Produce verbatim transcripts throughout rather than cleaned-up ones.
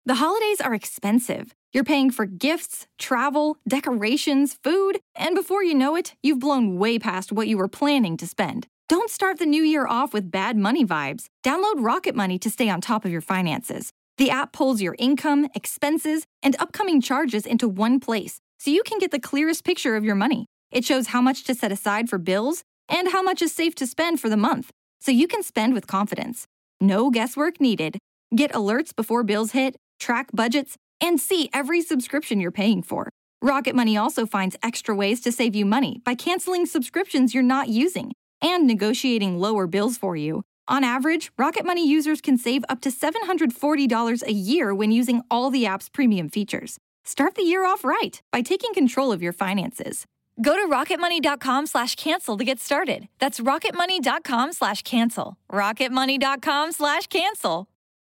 The holidays are expensive. You're paying for gifts, travel, decorations, food, and before you know it, you've blown way past what you were planning to spend. Don't start the new year off with bad money vibes. Download Rocket Money to stay on top of your finances. The app pulls your income, expenses, and upcoming charges into one place, so you can get the clearest picture of your money. It shows how much to set aside for bills and how much is safe to spend for the month, so you can spend with confidence. No guesswork needed. Get alerts before bills hit, track budgets, and see every subscription you're paying for. Rocket Money also finds extra ways to save you money by canceling subscriptions you're not using and negotiating lower bills for you. On average, Rocket Money users can save up to seven hundred forty dollars a year when using all the app's premium features. Start the year off right by taking control of your finances. Go to rocketmoney.com slash cancel to get started. That's rocketmoney.com slash cancel. rocketmoney.com slash cancel.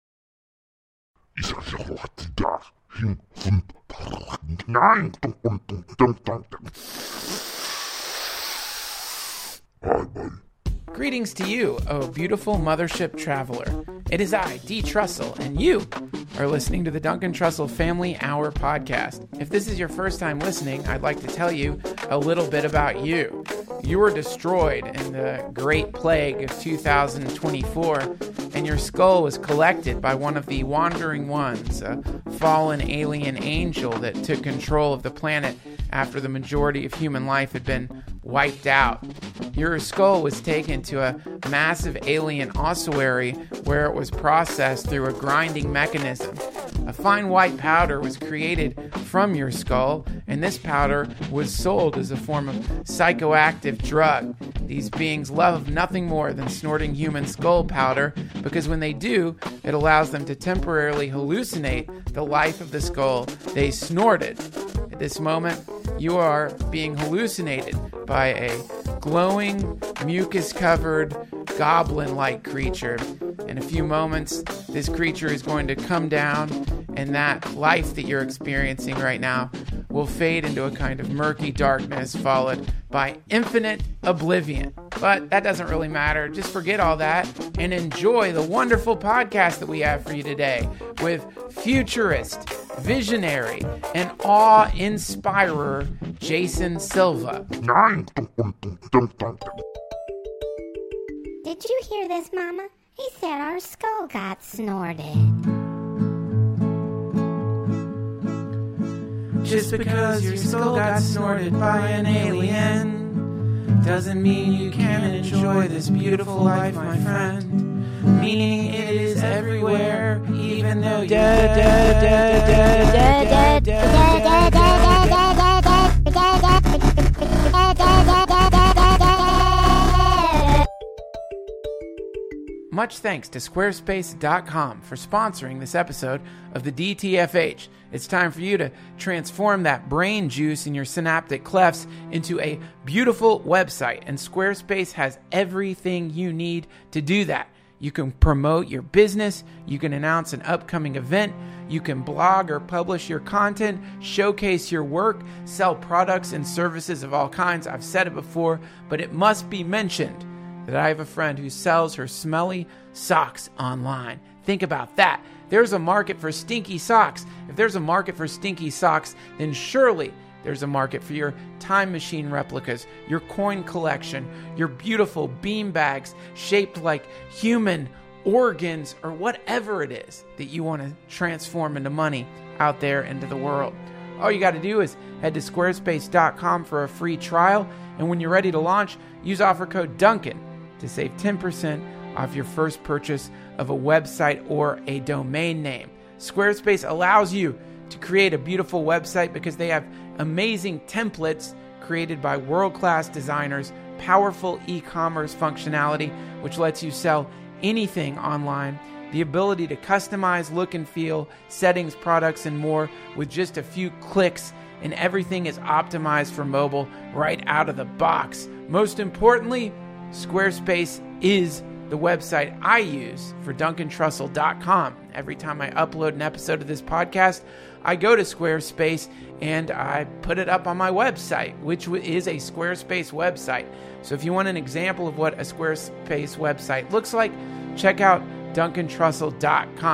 Greetings to you, O beautiful mothership traveler. It is I, Dee Trussell, and you are listening to the Duncan Trussell Family Hour podcast. If this is your first time listening, I'd like to tell you a little bit about you. You were destroyed in the Great Plague of two thousand twenty-four, and your skull was collected by one of the Wandering Ones, a fallen alien angel that took control of the planet after the majority of human life had been wiped out. Your skull was taken to a massive alien ossuary where it was processed through a grinding mechanism. A fine white powder was created from your skull, and this powder was sold as a form of psychoactive drug. These beings love nothing more than snorting human skull powder because when they do, it allows them to temporarily hallucinate the life of the skull they snorted. At this moment, you are being hallucinated by a glowing, mucus-covered, goblin-like creature. In a few moments, this creature is going to come down, and that life that you're experiencing right now will fade into a kind of murky darkness, followed by infinite oblivion. But that doesn't really matter. Just forget all that and enjoy the wonderful podcast that we have for you today with futurist, visionary, and awe-inspirer Jason Silva. Did you hear this, Mama? He said our skull got snorted. Just because your skull got snorted by an alien doesn't mean you can't enjoy this beautiful life, my friend. Meaning it is everywhere, even though you're dead, dead, dead, dead, dead, dead, Much thanks to Squarespace dot com for sponsoring this episode of the D T F H. It's time for you to transform that brain juice in your synaptic clefts into a beautiful website, and Squarespace has everything you need to do that. You can promote your business, you can announce an upcoming event, you can blog or publish your content, showcase your work, sell products and services of all kinds. I've said it before, but it must be mentioned that I have a friend who sells her smelly socks online. Think about that. There's a market for stinky socks. If there's a market for stinky socks, then surely there's a market for your time machine replicas, your coin collection, your beautiful bean bags shaped like human organs, or whatever it is that you want to transform into money out there into the world. All you got to do is head to Squarespace dot com for a free trial, and when you're ready to launch, use offer code Duncan to save ten percent off your first purchase of a website or a domain name. Squarespace allows you to create a beautiful website because they have amazing templates created by world-class designers, powerful e-commerce functionality, which lets you sell anything online, the ability to customize look and feel, settings, products, and more with just a few clicks, and everything is optimized for mobile right out of the box. Most importantly, Squarespace is the website I use for Duncan Trussell dot com. Every time I upload an episode of this podcast, I go to Squarespace and I put it up on my website, which is a Squarespace website. So if you want an example of what a Squarespace website looks like, check out Duncan Trussell dot com.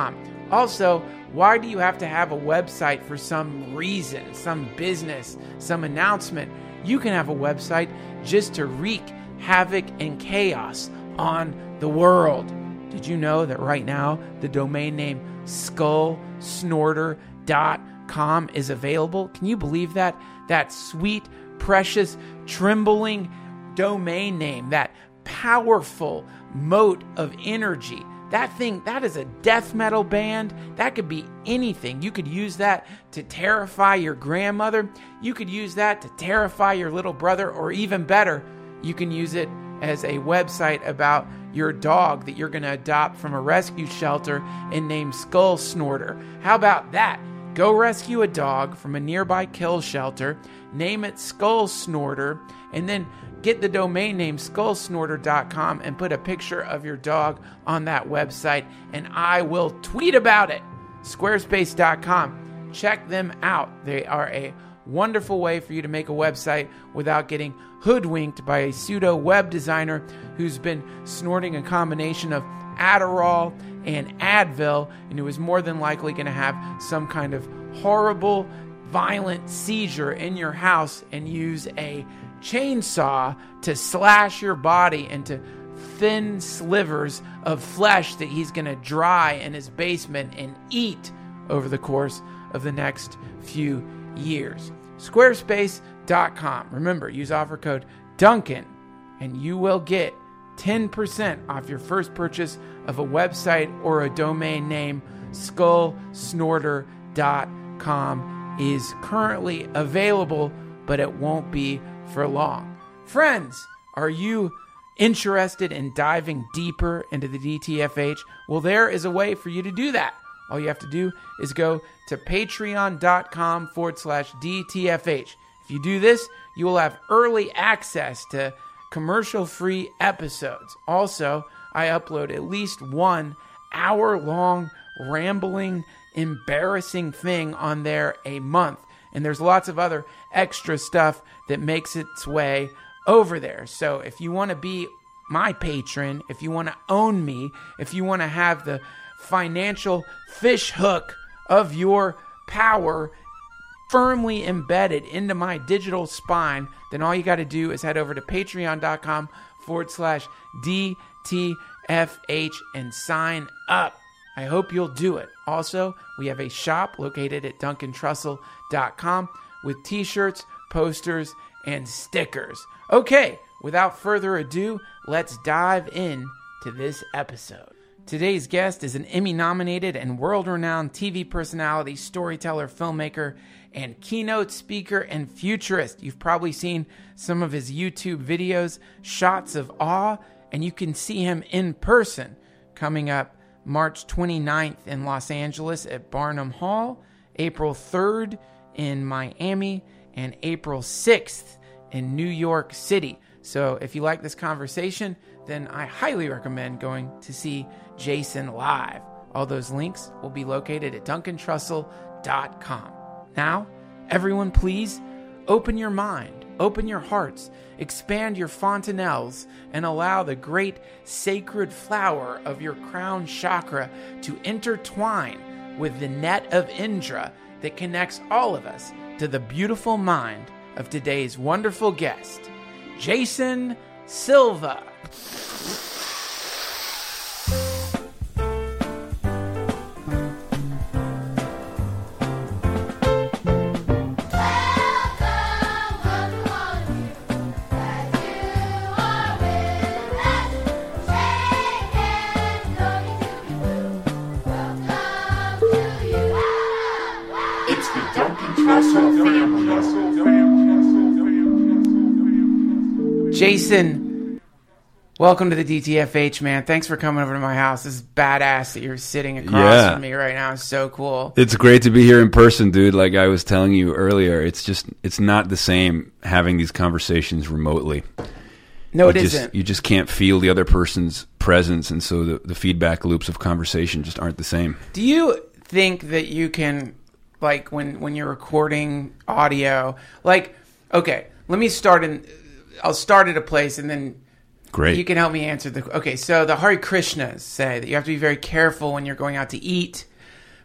Also, why do you have to have a website for some reason, some business, some announcement? You can have a website just to wreak havoc and chaos on the world. Did you know that right now the domain name skull snorter dot com is available? Can you believe that? That sweet, precious, trembling domain name, that powerful mote of energy. That thing, that is a death metal band. That could be anything. You could use that to terrify your grandmother. You could use that to terrify your little brother, or even better, you can use it as a website about your dog that you're going to adopt from a rescue shelter and name Skull Snorter. How about that? Go rescue a dog from a nearby kill shelter, name it Skull Snorter, and then get the domain name skull snorter dot com and put a picture of your dog on that website, and I will tweet about it. squarespace dot com. Check them out. They are a wonderful way for you to make a website without getting hoodwinked by a pseudo web designer who's been snorting a combination of Adderall and Advil, and who is more than likely going to have some kind of horrible, violent seizure in your house and use a chainsaw to slash your body into thin slivers of flesh that he's going to dry in his basement and eat over the course of the next few years. squarespace dot com. Remember, use offer code Duncan and you will get ten percent off your first purchase of a website or a domain name. skull snorter dot com is currently available, but it won't be for long. Friends, are you interested in diving deeper into the D T F H? Well, there is a way for you to do that. All you have to do is go to patreon.com forward slash DTFH. If you do this, you will have early access to commercial-free episodes. Also, I upload at least one hour-long, rambling, embarrassing thing on there a month. And there's lots of other extra stuff that makes its way over there. So if you want to be my patron, if you want to own me, if you want to have the financial fish hook of your power firmly embedded into my digital spine, then all you got to do is head over to patreon.com forward slash DTFH and sign up. I hope you'll do it. Also, we have a shop located at duncan trussell dot com with t-shirts, posters, and stickers. Okay, without further ado, let's dive in to this episode. Today's guest is an Emmy-nominated and world-renowned T V personality, storyteller, filmmaker, and keynote speaker and futurist. You've probably seen some of his YouTube videos, Shots of Awe, and you can see him in person coming up March twenty-ninth in Los Angeles at Barnum Hall, April third in Miami, and April sixth in New York City. So if you like this conversation, then I highly recommend going to see Jason live. All those links will be located at duncan trussell dot com. Now, everyone please, open your mind, open your hearts, expand your fontanelles, and allow the great sacred flower of your crown chakra to intertwine with the net of Indra that connects all of us to the beautiful mind of today's wonderful guest, Jason Silva. Jason, welcome to the D T F H, man. Thanks for coming over to my house. This is badass that you're sitting across yeah. from me right now. It's so cool. It's great to be here in person, dude. Like I was telling you earlier, it's just, it's not the same having these conversations remotely. No, you it just, isn't. You just can't feel the other person's presence, and so the, the feedback loops of conversation just aren't the same. Do you think that you can, like, when, when you're recording audio, like, okay, let me start in... I'll start at a place and then Great. You can help me answer the... Okay, so the Hare Krishnas say that you have to be very careful when you're going out to eat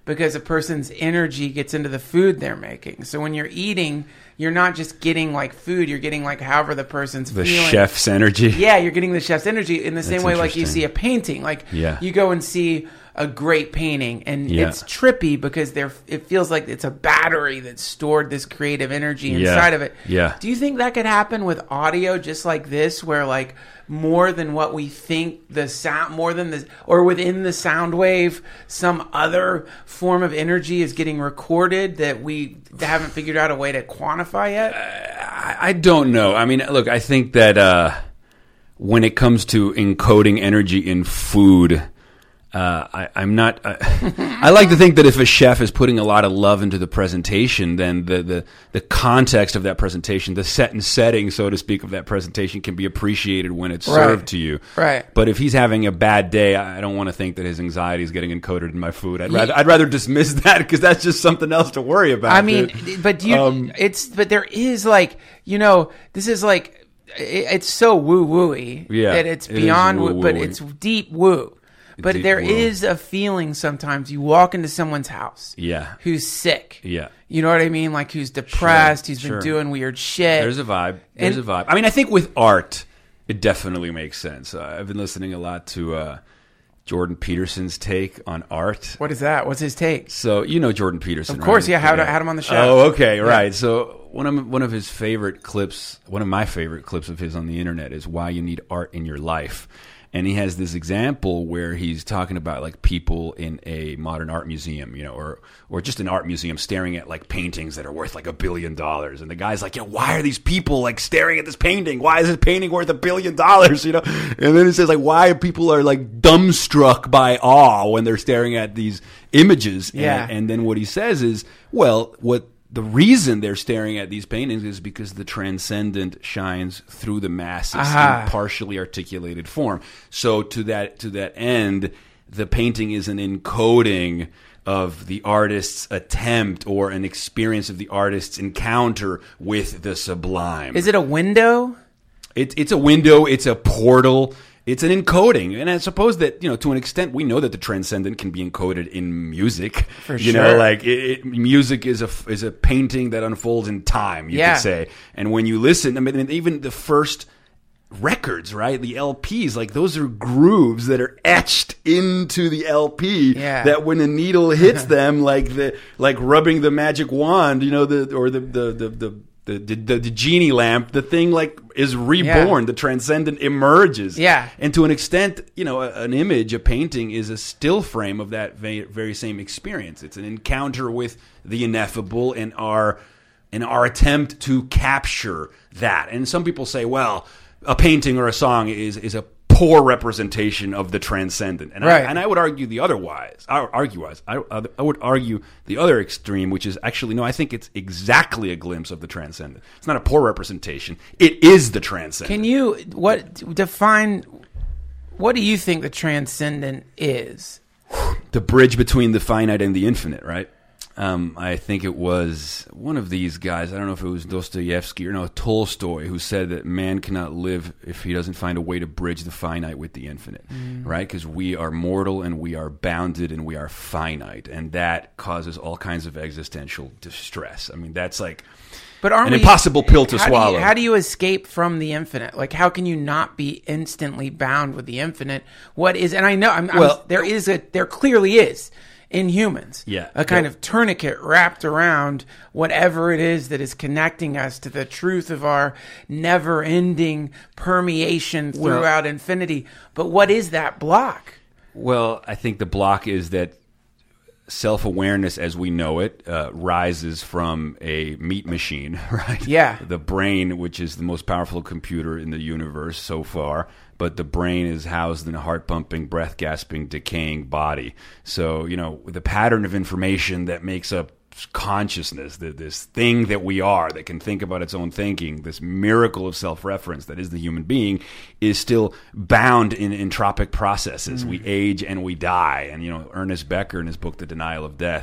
because a person's energy gets into the food they're making. So when you're eating, you're not just getting like food, you're getting like however the person's the feeling. chef's energy. Yeah, you're getting the chef's energy in the same That's way like you interesting. see a painting. Like Yeah. you go and see a great painting and Yeah. it's trippy because there it feels like it's a battery that stored this creative energy Yeah. inside of it. Yeah. Do you think that could happen with audio just like this, where like more than what we think the sound, more than the, or within the sound wave, some other form of energy is getting recorded that we haven't figured out a way to quantify yet? I, I don't know. I mean, look, I think that uh, when it comes to encoding energy in food, Uh, I, I'm not. Uh, I like to think that if a chef is putting a lot of love into the presentation, then the, the the context of that presentation, the set and setting, so to speak, of that presentation can be appreciated when it's Right. served to you. Right. But if he's having a bad day, I don't want to think that his anxiety is getting encoded in my food. I'd rather I'd rather dismiss that because that's just something else to worry about. I mean, dude. but do you? Um, it's but there is like you know this is like it, it's so woo wooey Yeah, that it's it is beyond woo, but woo-wooey. it's deep woo. But Deep there woo. is a feeling sometimes you walk into someone's house, Yeah. who's sick, Yeah. you know what I mean, like who's depressed, who's sure. been doing weird shit. There's a vibe. There's And- a vibe. I mean, I think with art, it definitely makes sense. Uh, I've been listening a lot to uh, Jordan Peterson's take on art. What is that? What's his take? So you know Jordan Peterson, Of course, right? yeah. Had, had him on the show. Oh, okay, right. So one of one of his favorite clips, one of my favorite clips of his on the internet is why you need art in your life. And he has this example where he's talking about like people in a modern art museum, you know, or or just an art museum staring at like paintings that are worth like a billion dollars. And the guy's like, yeah, why are these people like staring at this painting? Why is this painting worth a billion dollars? You know? And then he says like, why people are like dumbstruck by awe when they're staring at these images. Yeah. And, and then what he says is, well, what the reason they're staring at these paintings is because the transcendent shines through the masses Aha. in partially articulated form. So to that to that end, the painting is an encoding of the artist's attempt or an experience of the artist's encounter with the sublime. Is it a window? It's it's a window. It's a portal. It's an encoding, and I suppose that you know to an extent we know that the transcendent can be encoded in music. For you sure. know, like it, it, music is a is a painting that unfolds in time. You Yeah. could say, and when you listen, I mean, even the first records, right? The L Ps, like those are grooves that are etched into the L P. Yeah. That when a needle hits them, like the like rubbing the magic wand, you know, the or the the the. the The, the the genie lamp, the thing like is reborn. Yeah. The transcendent emerges. Yeah. And to an extent, you know, a, an image, a painting is a still frame of that very, very same experience. It's an encounter with the ineffable and our and our attempt to capture that. And some people say, well, a painting or a song is is a poor representation of the transcendent, and Right. I, and I would argue the otherwise. I argue wise. I, I would argue the other extreme, which is actually no. I think it's exactly a glimpse of the transcendent. It's not a poor representation. It is the transcendent. Can you what define? What do you think the transcendent is? The bridge between the finite and the infinite, right? Um, I think it was one of these guys. I don't know if it was Dostoevsky or no Tolstoy who said that man cannot live if he doesn't find a way to bridge the finite with the infinite, mm. right? Because we are mortal and we are bounded and we are finite, and that causes all kinds of existential distress. I mean, that's like But aren't an we, impossible pill to how swallow. Do you, how do you escape from the infinite? Like, how can you not be instantly bound with the infinite? What is? And I know, I'm, Well, I'm, there is a, there clearly is in humans, Yeah. a kind Yeah. of tourniquet wrapped around whatever it is that is connecting us to the truth of our never-ending permeation Well- throughout infinity. But what is that block? Well, I think the block is that self-awareness as we know it uh, rises from a meat machine, right? Yeah. The brain, which is the most powerful computer in the universe so far, but the brain is housed in a heart-pumping, breath-gasping, decaying body. So, you know, the pattern of information that makes up consciousness, the, this thing that we are that can think about its own thinking, this miracle of self-reference that is the human being, is still bound in entropic processes. Mm. We age and we die. And, you know, Ernest Becker in his book, The Denial of Death,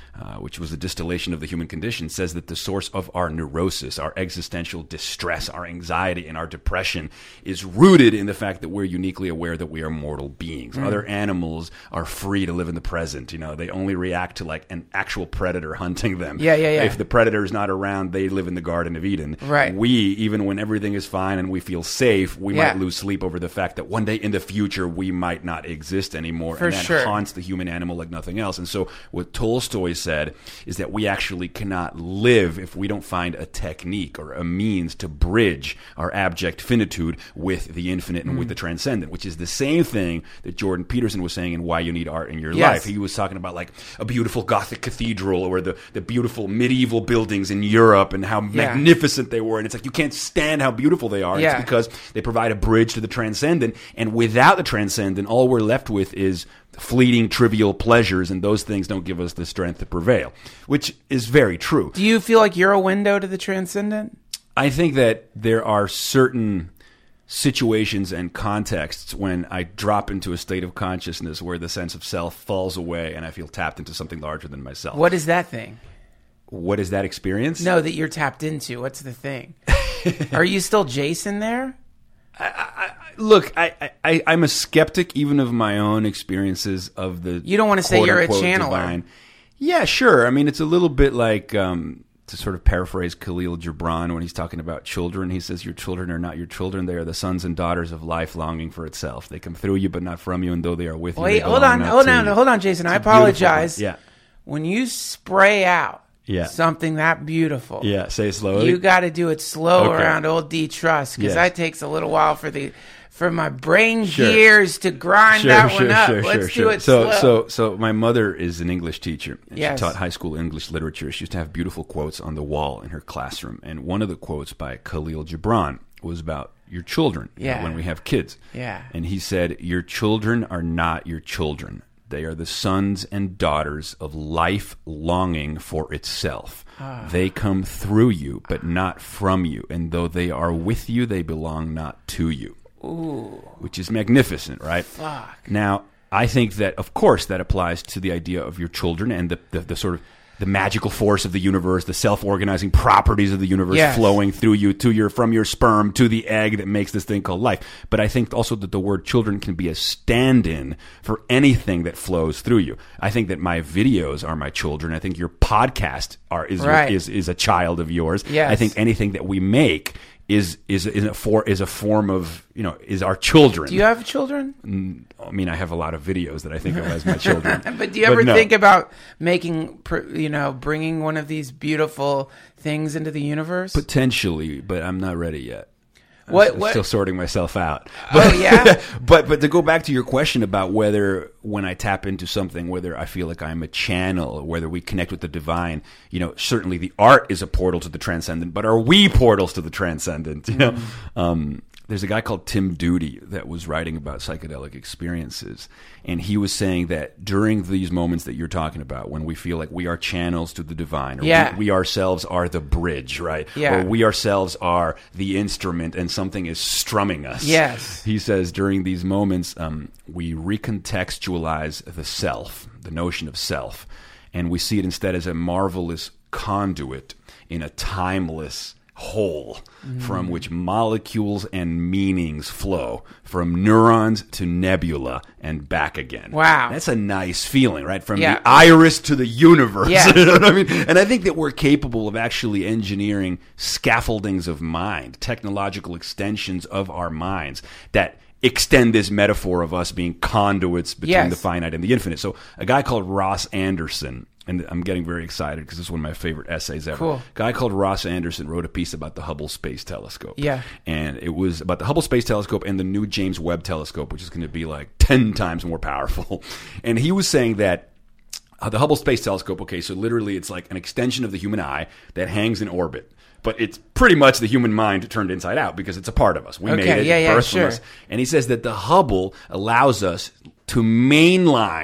uh, which was a distillation of the human condition, says that the source of our neurosis, our existential distress, our anxiety, and our depression is rooted in the fact that we're uniquely aware that we are mortal beings. Mm. Other animals are free to live in the present. You know, they only react to like an actual predator hunting them. Yeah, yeah, yeah. If the predator is not around, they live in the Garden of Eden. Right. We, even when everything is fine and we feel safe, we Yeah. might lose sleep over the fact that one day in the future we might not exist anymore. For and that sure. haunts the human animal like nothing else. And so what Tolstoy said is that we actually cannot live if we don't find a technique or a means to bridge our abject finitude with the infinite and mm. with the transcendent, which is the same thing that Jordan Peterson was saying in Why You Need Art in Your Yes. Life. He was talking about like a beautiful Gothic cathedral or the, the beautiful medieval buildings in Europe and how Yeah. magnificent they were. And it's like you can't stand how beautiful they are. Yeah. It's because they provide a bridge to the transcendent. And without the transcendent, all we're left with is fleeting, trivial pleasures, and those things don't give us the strength to prevail, which is very true. Do you feel like you're a window to the transcendent? I think that there are certain situations and contexts when I drop into a state of consciousness where the sense of self falls away and I feel tapped into something larger than myself. What is that thing? What is that experience? No, that you're tapped into. What's the thing? Are you still Jason there? I, I, look, I, I, I'm a skeptic even of my own experiences of the You don't want to say you're a quote-unquote channeler. divine. Yeah, sure. I mean, it's a little bit like, um, to sort of paraphrase Khalil Gibran when he's talking about children. He says, your children are not your children. They are the sons and daughters of life longing for itself. They come through you, but not from you, and though they are with you, Wait, they hold belong on, not hold to on, you. hold on, Jason. It's I a beautiful apologize. one. Yeah. When you spray out Yeah. something that beautiful, Yeah, say it slowly. you got to do it slow Okay. around old D Trust because Yes. that takes a little while for the for my brain Sure. gears to grind Sure, that sure, one up. sure, Let's sure, do sure. it so, slow. So, so my mother is an English teacher. And Yes. She taught high school English literature. She used to have beautiful quotes on the wall in her classroom. And one of the quotes by Khalil Gibran was about your children, you know, Yeah. when we have kids. Yeah. And he said, your children are not your children. They are the sons and daughters of life longing for itself. Ah. They come through you, but not from you. And though they are with you, they belong not to you. Ooh, Which is magnificent, right? fuck. Now, I think that, of course, that applies to the idea of your children and the, the, the sort of the magical force of the universe, the self-organizing properties of the universe Yes. flowing through you to your from your sperm to the egg that makes this thing called life. But I think also that the word children can be a stand-in for anything that flows through you. I think that my videos are my children. I think your podcast are is your- Right. is is a child of yours. Yes. I think anything that we make is is is a for is a form of, you know, is our children. Do you have children? I mean, I have a lot of videos that I think of as my children. But do you ever no. think about making, pr- you know, bringing one of these beautiful things into the universe? Potentially, but I'm not ready yet. I'm What- s- what- still sorting myself out. Oh, yeah? but but to go back to your question about whether when I tap into something, whether I feel like I'm a channel, whether we connect with the divine, you know, certainly the art is a portal to the transcendent, but are we portals to the transcendent? You know, Mm-hmm. um, there's a guy called Tim Doody that was writing about psychedelic experiences, and he was saying that during these moments that you're talking about, when we feel like we are channels to the divine, or Yeah. we, we ourselves are the bridge, right? Yeah. Or we ourselves are the instrument, and something is strumming us. Yes. He says during these moments, um, we recontextualize the self, the notion of self, and we see it instead as a marvelous conduit in a timeless whole Mm. from which molecules and meanings flow from neurons to nebula and back again. Wow. That's a nice feeling, right? From Yeah. the iris to the universe. Yeah. You know what I mean? And I think that we're capable of actually engineering scaffoldings of mind, technological extensions of our minds that extend this metaphor of us being conduits between Yes. the finite and the infinite. So a guy called Ross Anderson, and I'm getting very excited because this is one of my favorite essays ever. Cool. A guy called Ross Anderson wrote a piece about the Hubble Space Telescope. Yeah. And it was about the Hubble Space Telescope and the new James Webb Telescope, which is going to be like ten times more powerful. And he was saying that uh, the Hubble Space Telescope, okay, so literally it's like an extension of the human eye that hangs in orbit. But it's pretty much the human mind turned inside out because it's a part of us. We Okay, made it, yeah, it yeah, birthed sure. from us. And he says that the Hubble allows us to mainline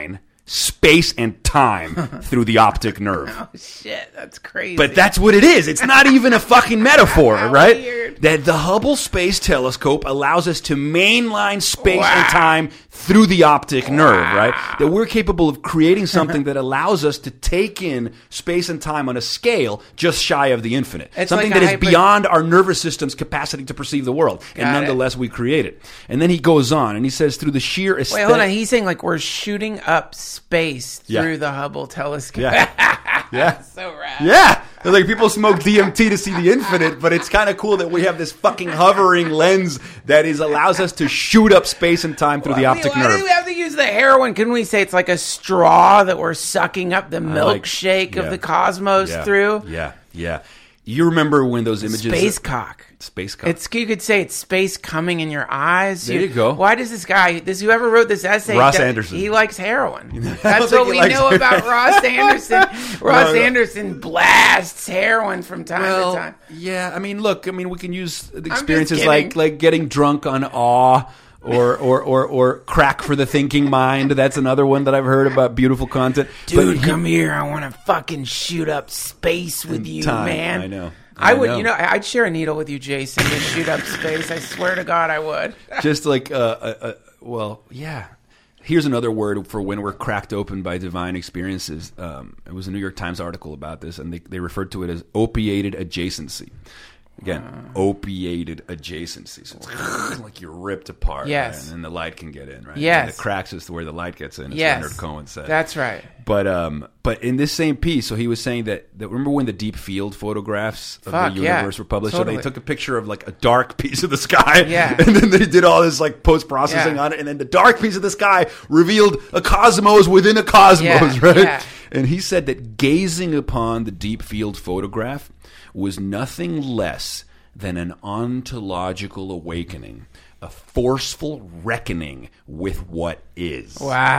space and time through the optic nerve. Oh, shit. That's crazy. But that's what it is. It's not even a fucking metaphor, How right? weird. That the Hubble Space Telescope allows us to mainline space Wow. and time through the optic nerve, right? That we're capable of creating something that allows us to take in space and time on a scale just shy of the infinite. It's something like that a is hyper- beyond our nervous system's capacity to perceive the world. And Got it. nonetheless, we create it. And then he goes on and he says, through the sheer Wait, aesthetic... hold on. He's saying like we're shooting up space Yeah. through the Hubble telescope. Yeah. Yeah. So rad. Yeah. Like people smoke D M T to see the infinite, but it's kind of cool that we have this fucking hovering lens that is allows us to shoot up space and time through the Why- optic why nerve. do we have to use the heroin? Couldn't we say it's like a straw that we're sucking up the like- milkshake yeah. of the cosmos yeah. through? Yeah. Yeah. You remember when those images... Space cock. Space cock. It's you could say it's space coming in your eyes. There you go. Why does this guy, this whoever wrote this essay, Ross does- Anderson. he likes heroin. don't That's think what he we likes know heroin. about Ross Anderson. Ross no. Anderson blasts heroin from time well, to time. yeah. I mean, look. I mean, we can use the just experiences kidding. like like getting drunk on awe. Or, or, or, or crack for the thinking mind. That's another one that I've heard about beautiful content. Dude, But- come here. I want to fucking shoot up space with you, time. man. I know. I, I would, know. you know, I'd share a needle with you, Jason, to shoot up space. I swear to God, I would. Just like, uh, uh, uh, well, yeah. Here's another word for when we're cracked open by divine experiences. Um, it was a New York Times article about this, and they, they referred to it as opiated adjacency. Again, uh, opiated adjacency. So it's like you're ripped apart. Yes. Right? And then the light can get in, right? Yes. And the cracks is where the light gets in, as Yes. Leonard Cohen said. That's right. But um, but in this same piece, so he was saying that, that remember when the deep field photographs of Fuck, the yeah. universe were published? Totally. So they took a picture of like a dark piece of the sky, Yeah. and then they did all this like post processing Yeah. on it, and then the dark piece of the sky revealed a cosmos within a cosmos, Yeah, right? yeah. And he said that gazing upon the deep field photograph was nothing less than an ontological awakening, a forceful reckoning with what is.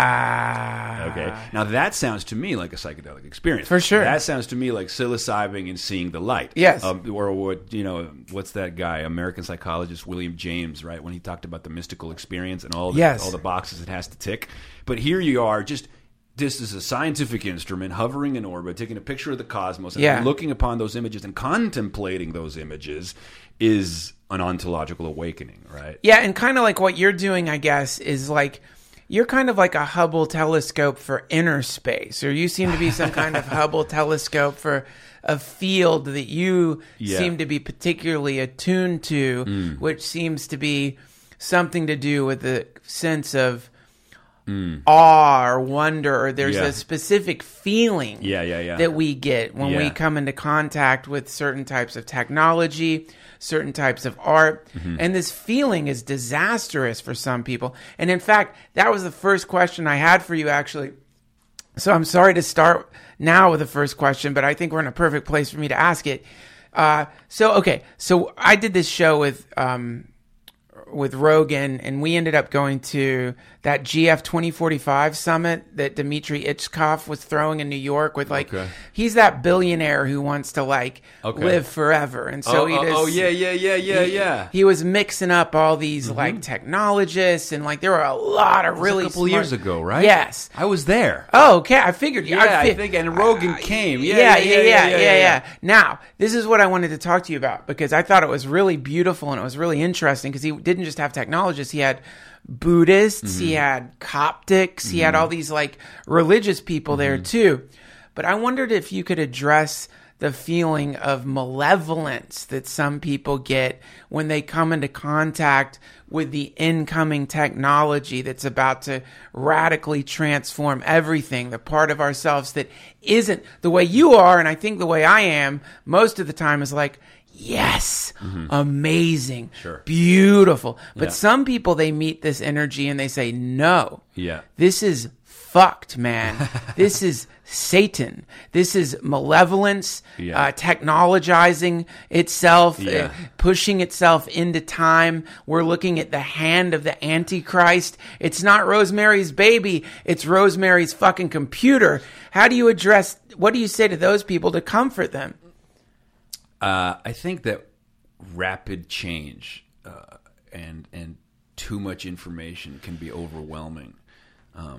Wow. Okay. Now that sounds to me like a psychedelic experience. For sure. That sounds to me like psilocybing and seeing the light. Yes. Um, or what, you know, what's that guy, American psychologist William James, right? When he talked about the mystical experience and all the, Yes. all the boxes it has to tick. But here you are, just this is a scientific instrument hovering in orbit, taking a picture of the cosmos, and Yeah. looking upon those images and contemplating those images is an ontological awakening, right? Yeah, and kind of like what you're doing, I guess, is like you're kind of like a Hubble telescope for inner space, or you seem to be some kind of Hubble telescope for a field that you Yeah. seem to be particularly attuned to, Mm. which seems to be something to do with the sense of awe or wonder, or there's Yeah. a specific feeling Yeah, yeah, yeah. that we get when we Yeah. come into contact with certain types of technology, certain types of art. Mm-hmm. And this feeling is disastrous for some people. And in fact, that was the first question I had for you, actually. So I'm sorry to start now with the first question, but I think we're in a perfect place for me to ask it. Uh, so, okay. So I did this show with, um, with Rogan, and we ended up going to that G F twenty forty-five summit that Dmitry Ichkov was throwing in New York with like, Okay. he's that billionaire who wants to like Okay. live forever. And so oh, he oh, does, oh, yeah, yeah, yeah, yeah, he, yeah. he was mixing up all these like technologists, and like there were a lot of It was really a couple smart- years ago, right? Yes. I was there. Oh, okay. I figured. Yeah, I fi- think, and Rogan came. Yeah, yeah, yeah, yeah, yeah, yeah, yeah. Now, this is what I wanted to talk to you about, because I thought it was really beautiful and it was really interesting, because he didn't just have technologists. He had Buddhists, Mm-hmm. he had Coptics, he had all these like religious people Mm-hmm. there too. But I wondered if you could address the feeling of malevolence that some people get when they come into contact with the incoming technology that's about to radically transform everything, the part of ourselves that isn't the way you are, and I think the way I am most of the time is like, yes, amazing, Sure. beautiful. But Yeah. some people, they meet this energy and they say, no, Yeah. this is fucked, man. This is Satan. This is malevolence, Yeah. uh, technologizing itself, Yeah. uh, pushing itself into time. We're looking at the hand of the Antichrist. It's not Rosemary's Baby. It's Rosemary's fucking computer. How do you address, what do you say to those people to comfort them? Uh, I think that rapid change uh, and and too much information can be overwhelming. Um,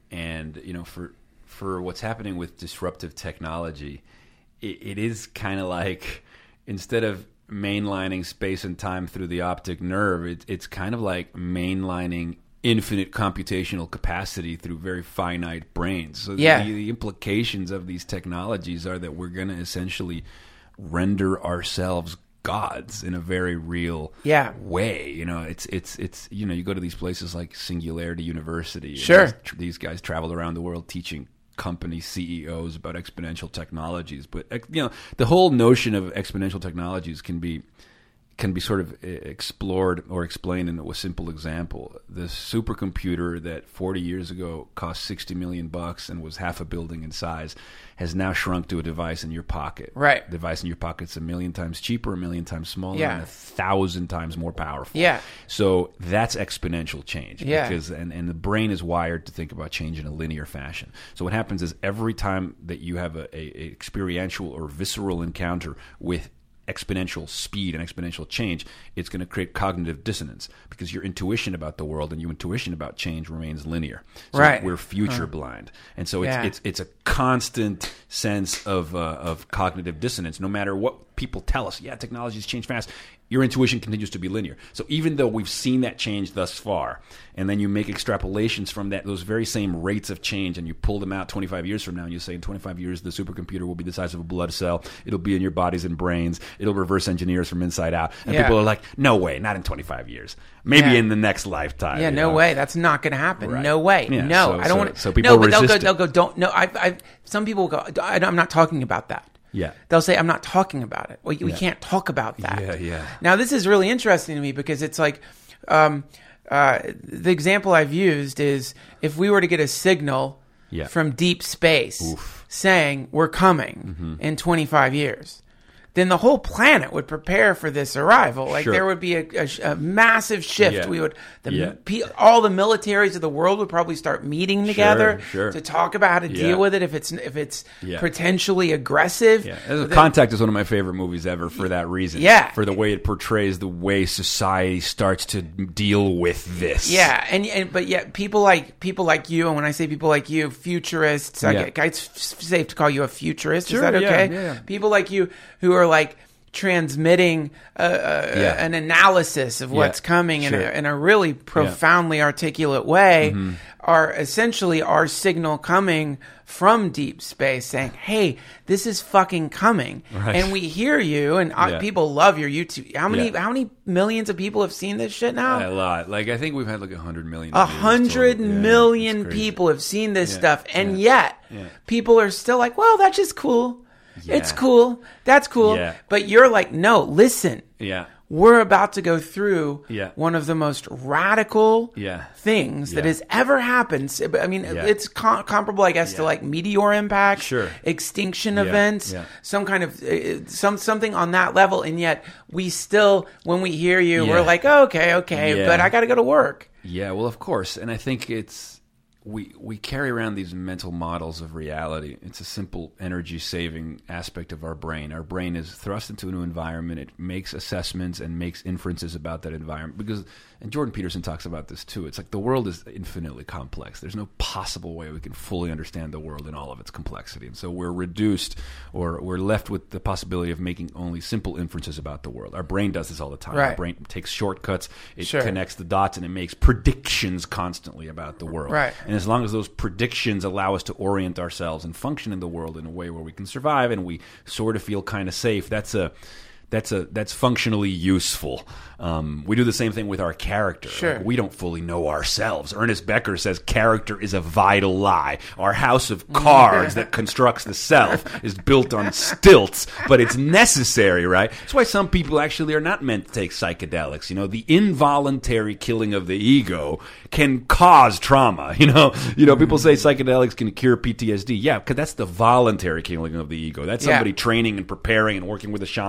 and you know, for for what's happening with disruptive technology, it, it is kind of like instead of mainlining space and time through the optic nerve, it, it's kind of like mainlining infinite computational capacity through very finite brains. So Yeah. the, the implications of these technologies are that we're going to essentially render ourselves gods in a very real Yeah. way. You know, it's it's it's you know, you go to these places like Singularity University. and Sure. These, these guys travel around the world teaching company C E Os about exponential technologies. But you know, the whole notion of exponential technologies can be can be sort of explored or explained in a simple example. The supercomputer that forty years ago cost sixty million bucks and was half a building in size has now shrunk to a device in your pocket. Right. The device in your pocket's a million times cheaper, a million times smaller, Yeah. and a thousand times more powerful. Yeah. So that's exponential change. Yeah. Because and, and the brain is wired to think about change in a linear fashion. So what happens is every time that you have a, a, a experiential or visceral encounter with exponential speed and exponential change, it's going to create cognitive dissonance because your intuition about the world and your intuition about change remains linear. So Right. we're future huh. blind, and so it's Yeah. it's it's a constant sense of uh, of cognitive dissonance. No matter what people tell us, yeah, technologies change fast. Your intuition continues to be linear. So even though we've seen that change thus far, and then you make extrapolations from that, those very same rates of change, and you pull them out twenty-five years from now, and you say in twenty-five years the supercomputer will be the size of a blood cell. It'll be in your bodies and brains. It'll reverse engineer us from inside out. And Yeah. people are like, no way, not in twenty-five years. Maybe Yeah. in the next lifetime. Yeah, you no know? way. That's not going to happen. Right. No way. Yeah, no, so- I don't so- want to. so people no, but they'll go. resist it. They'll go. Don't. No, I've. I've some people will go. I, I'm not talking about that. Yeah. They'll say, I'm not talking about it. Well, we Yeah. can't talk about that. Yeah, yeah. Now, this is really interesting to me because it's like, um, uh, the example I've used is if we were to get a signal Yeah. from deep space Oof. saying we're coming Mm-hmm. in twenty-five years, then the whole planet would prepare for this arrival. Like Sure. there would be a, a, a massive shift. Yeah. We would, the, Yeah. pe- all the militaries of the world would probably start meeting together sure. to talk about how to Yeah. deal with it if it's if it's Yeah. potentially aggressive. Yeah, Then- Contact is one of my favorite movies ever for that reason. Yeah. For the way it portrays the way society starts to deal with this. Yeah, and, and but yet people like people like you, and when I say people like you, futurists, I Yeah. get, it's f- safe to call you a futurist. Sure, Is that yeah, okay? yeah, yeah. People like you who are like transmitting uh, uh, Yeah. an analysis of what's Yeah, coming in, sure. a, in a really profoundly articulate way Mm-hmm. are essentially our signal coming from deep space saying, hey, this is fucking coming. Right. And we hear you, and uh, Yeah. people love your YouTube. How many Yeah. how many millions of people have seen this shit now? A lot. Like, I think we've had like a hundred million. A views hundred total. Yeah, million it's crazy. people have seen this Yeah, stuff, and yeah, yet yeah. people are still like, "Well, that's just cool. It's Yeah. cool. That's cool." Yeah. But you're like, "No, listen. Yeah. We're about to go through Yeah. one of the most radical Yeah. things that Yeah. has ever happened." I mean, Yeah. it's com- comparable, I guess, to Yeah. like meteor impacts, Sure. extinction Yeah, events, yeah. some kind of uh, some something on that level. And yet, we still, when we hear you, Yeah. we're like, oh, "Okay, okay," Yeah. but I got to go to work. Yeah, well, of course, and I think it's we we carry around these mental models of reality. It's a simple energy saving aspect of our brain. Our brain is thrust into a new environment. It makes assessments and makes inferences about that environment because. And Jordan Peterson talks about this too. It's like the world is infinitely complex. There's no possible way we can fully understand the world in all of its complexity. And so we're reduced or we're left with the possibility of making only simple inferences about the world. Our brain does this all the time. Right. Our brain takes shortcuts. It Sure. connects the dots and it makes predictions constantly about the world. Right. And as long as those predictions allow us to orient ourselves and function in the world in a way where we can survive and we sort of feel kind of safe, that's a That's a that's functionally useful. Um, we do the same thing with our character. Sure. Like, we don't fully know ourselves. Ernest Becker says character is a vital lie. Our house of cards that constructs the self is built on stilts, but it's necessary, right? That's why some people actually are not meant to take psychedelics. You know, the involuntary killing of the ego can cause trauma. You know, you know, people say psychedelics can cure P T S D. Yeah, because that's the voluntary killing of the ego. That's Yeah. somebody training and preparing and working with a shaman and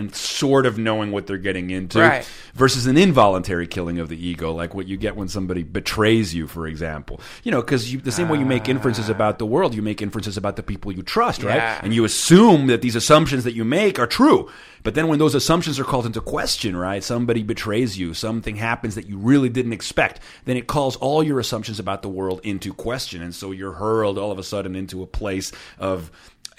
them sort of knowing what they're getting into, Right. versus an involuntary killing of the ego, like what you get when somebody betrays you, for example. You know, because the same way you make inferences about the world, you make inferences about the people you trust, right? Yeah. And you assume that these assumptions that you make are true. But then when those assumptions are called into question, right, somebody betrays you, something happens that you really didn't expect, then it calls all your assumptions about the world into question. And so you're hurled all of a sudden into a place of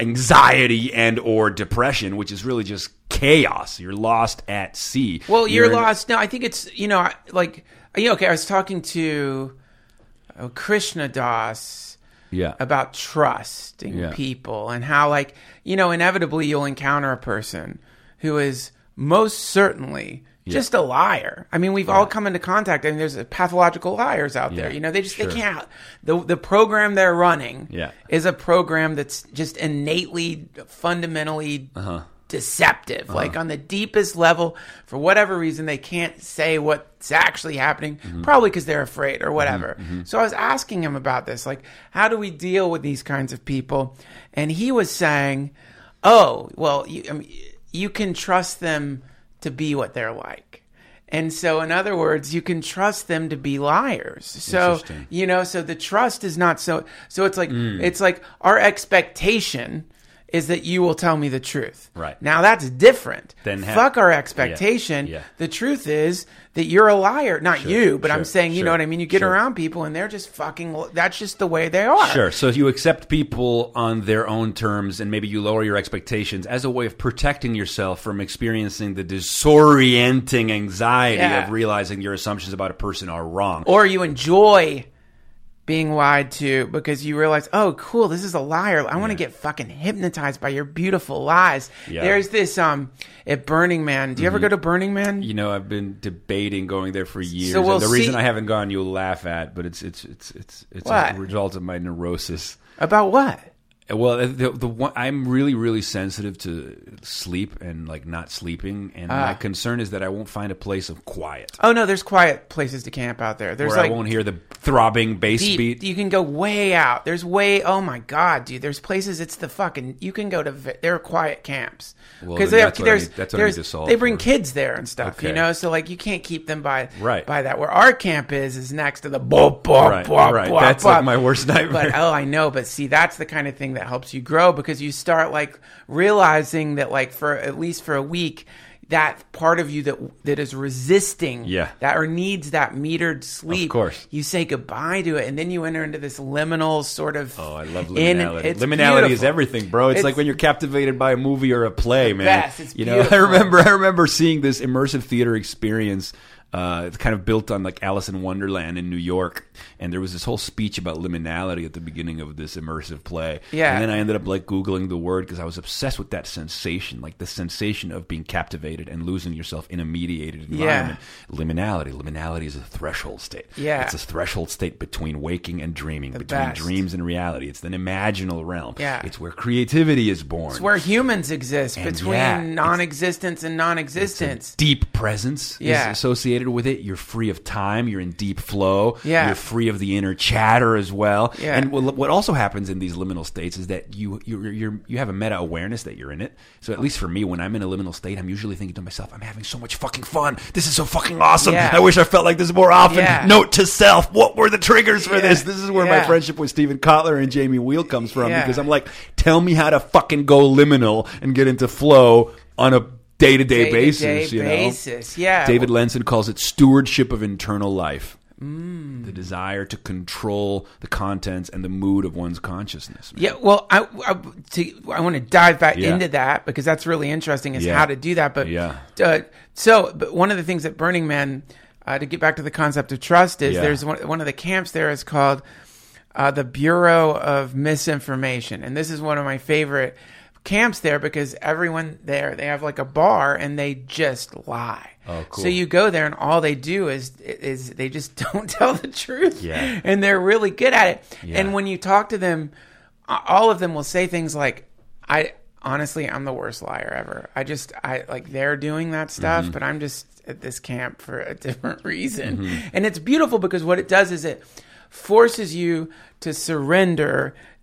anxiety and or depression, which is really just chaos. You're lost at sea. Well, you're, you're lost. No, I think it's, you know, like, you know, okay, I was talking to oh, Krishna Das Yeah. about trusting Yeah. people and how, like, you know, inevitably you'll encounter a person who is most certainly just a liar. I mean, we've all come into contact. I mean, there's pathological liars out there. Yeah. You know, they just Sure. they can't. The the program they're running Yeah. is a program that's just innately, fundamentally Uh-huh. deceptive. Like on the deepest level, for whatever reason, they can't say what's actually happening. Mm-hmm. Probably because they're afraid or whatever. So I was asking him about this, like, how do we deal with these kinds of people? And he was saying, "Oh, well, you, I mean, you can trust them to be what they're like." And so, in other words, you can trust them to be liars. So, Interesting. you know, so the trust is not so, so it's like, it's like our expectation is that you will tell me the truth. Right. Now that's different. Then ha- Fuck our expectation. Yeah, yeah. The truth is that you're a liar. Not Sure, you, but sure, I'm saying, you sure, know what I mean? You get sure. around people and they're just fucking, that's just the way they are. Sure. So you accept people on their own terms, and maybe you lower your expectations as a way of protecting yourself from experiencing the disorienting anxiety Yeah. of realizing your assumptions about a person are wrong. Or you enjoy being lied to because you realize, oh, cool, this is a liar. I want to get fucking hypnotized by your beautiful lies. Yeah. There's this um at Burning Man. Do you ever go to Burning Man? You know, I've been debating going there for years. So we'll and the reason see- I haven't gone, you'll laugh at, but it's it's it's it's it's What? a result of my neurosis. About what? Well, the the one, I'm really really sensitive to sleep and like not sleeping, and Ah. my concern is that I won't find a place of quiet Oh no, there's quiet places to camp out there. There's where like I won't hear the throbbing bass deep, beat. you can go way out. There's way, oh my god, dude. There's places. It's the fucking. You can go to. v- There are quiet camps Well, because then they that's have. what I There's need- that's what I need there's to solve they bring for. kids there and stuff. Okay. You know, so like you can't keep them by Right. by that. Where our camp is is next to the bop bop Right, bop right. bop, That's bop. like my worst nightmare. But oh, I know. But see, that's the kind of thing that helps you grow because you start like realizing that like for at least for a week. That part of you that that is resisting, Yeah. that or needs that metered sleep, Of course. you say goodbye to it, and then you enter into this liminal sort of. Oh, I love in- liminality. it's Liminality is beautiful. everything, bro. It's, It's- like when you're captivated by a movie or a play, man. best. It's you know, I beautiful. remember, I remember seeing this immersive theater experience. Uh, it's kind of built on like Alice in Wonderland in New York, and there was this whole speech about liminality at the beginning of this immersive play. Yeah. And then I ended up like Googling the word because I was obsessed with that sensation, like the sensation of being captivated and losing yourself in a mediated environment. Liminality. Liminality is a threshold state. Yeah. It's a threshold state between waking and dreaming, between best. dreams and reality. It's an imaginal realm. Yeah. It's where creativity is born. It's where humans exist And between yeah, it's- non-existence and It's a non-existence. deep presence Yeah. is associated with it. You're free of time. You're in deep flow. Yeah. You're free of the inner chatter as well. Yeah. And what what also happens in these liminal states is that you you're, you're, you have a meta awareness that you're in it. So at least for me, when I'm in a liminal state, I'm usually thinking to myself, I'm having so much fucking fun. This is so fucking awesome. Yeah. I wish I felt like this more often. Yeah. Note to self, what were the triggers for Yeah. this? This is where my Yeah. friendship with Stephen Kotler and Jamie Wheel comes from Yeah. because I'm like, tell me how to fucking go liminal and get into flow on a day-to-day, Day-to-day basis, you know? basis, yeah. David Lenson calls it stewardship of internal life. Mm. The desire to control the contents and the mood of one's consciousness. man. Yeah, well, I I, to, I want to dive back Yeah. into that because that's really interesting is Yeah. how to do that. But Yeah. uh, so, but one of the things at Burning Man, uh, to get back to the concept of trust, is Yeah. there's one, one of the camps there is called uh, the Bureau of Misinformation, and this is one of my favorite camps there because everyone there they have like a bar and they just lie. Oh, cool. So you go there and all they do is is they just don't tell the truth. Yeah. And they're really good at it. Yeah. And when you talk to them, all of them will say things like, I honestly, I'm the worst liar ever. I just, I like they're doing that stuff, Mm-hmm. but I'm just at this camp for a different reason. And it's beautiful because what it does is it forces you to surrender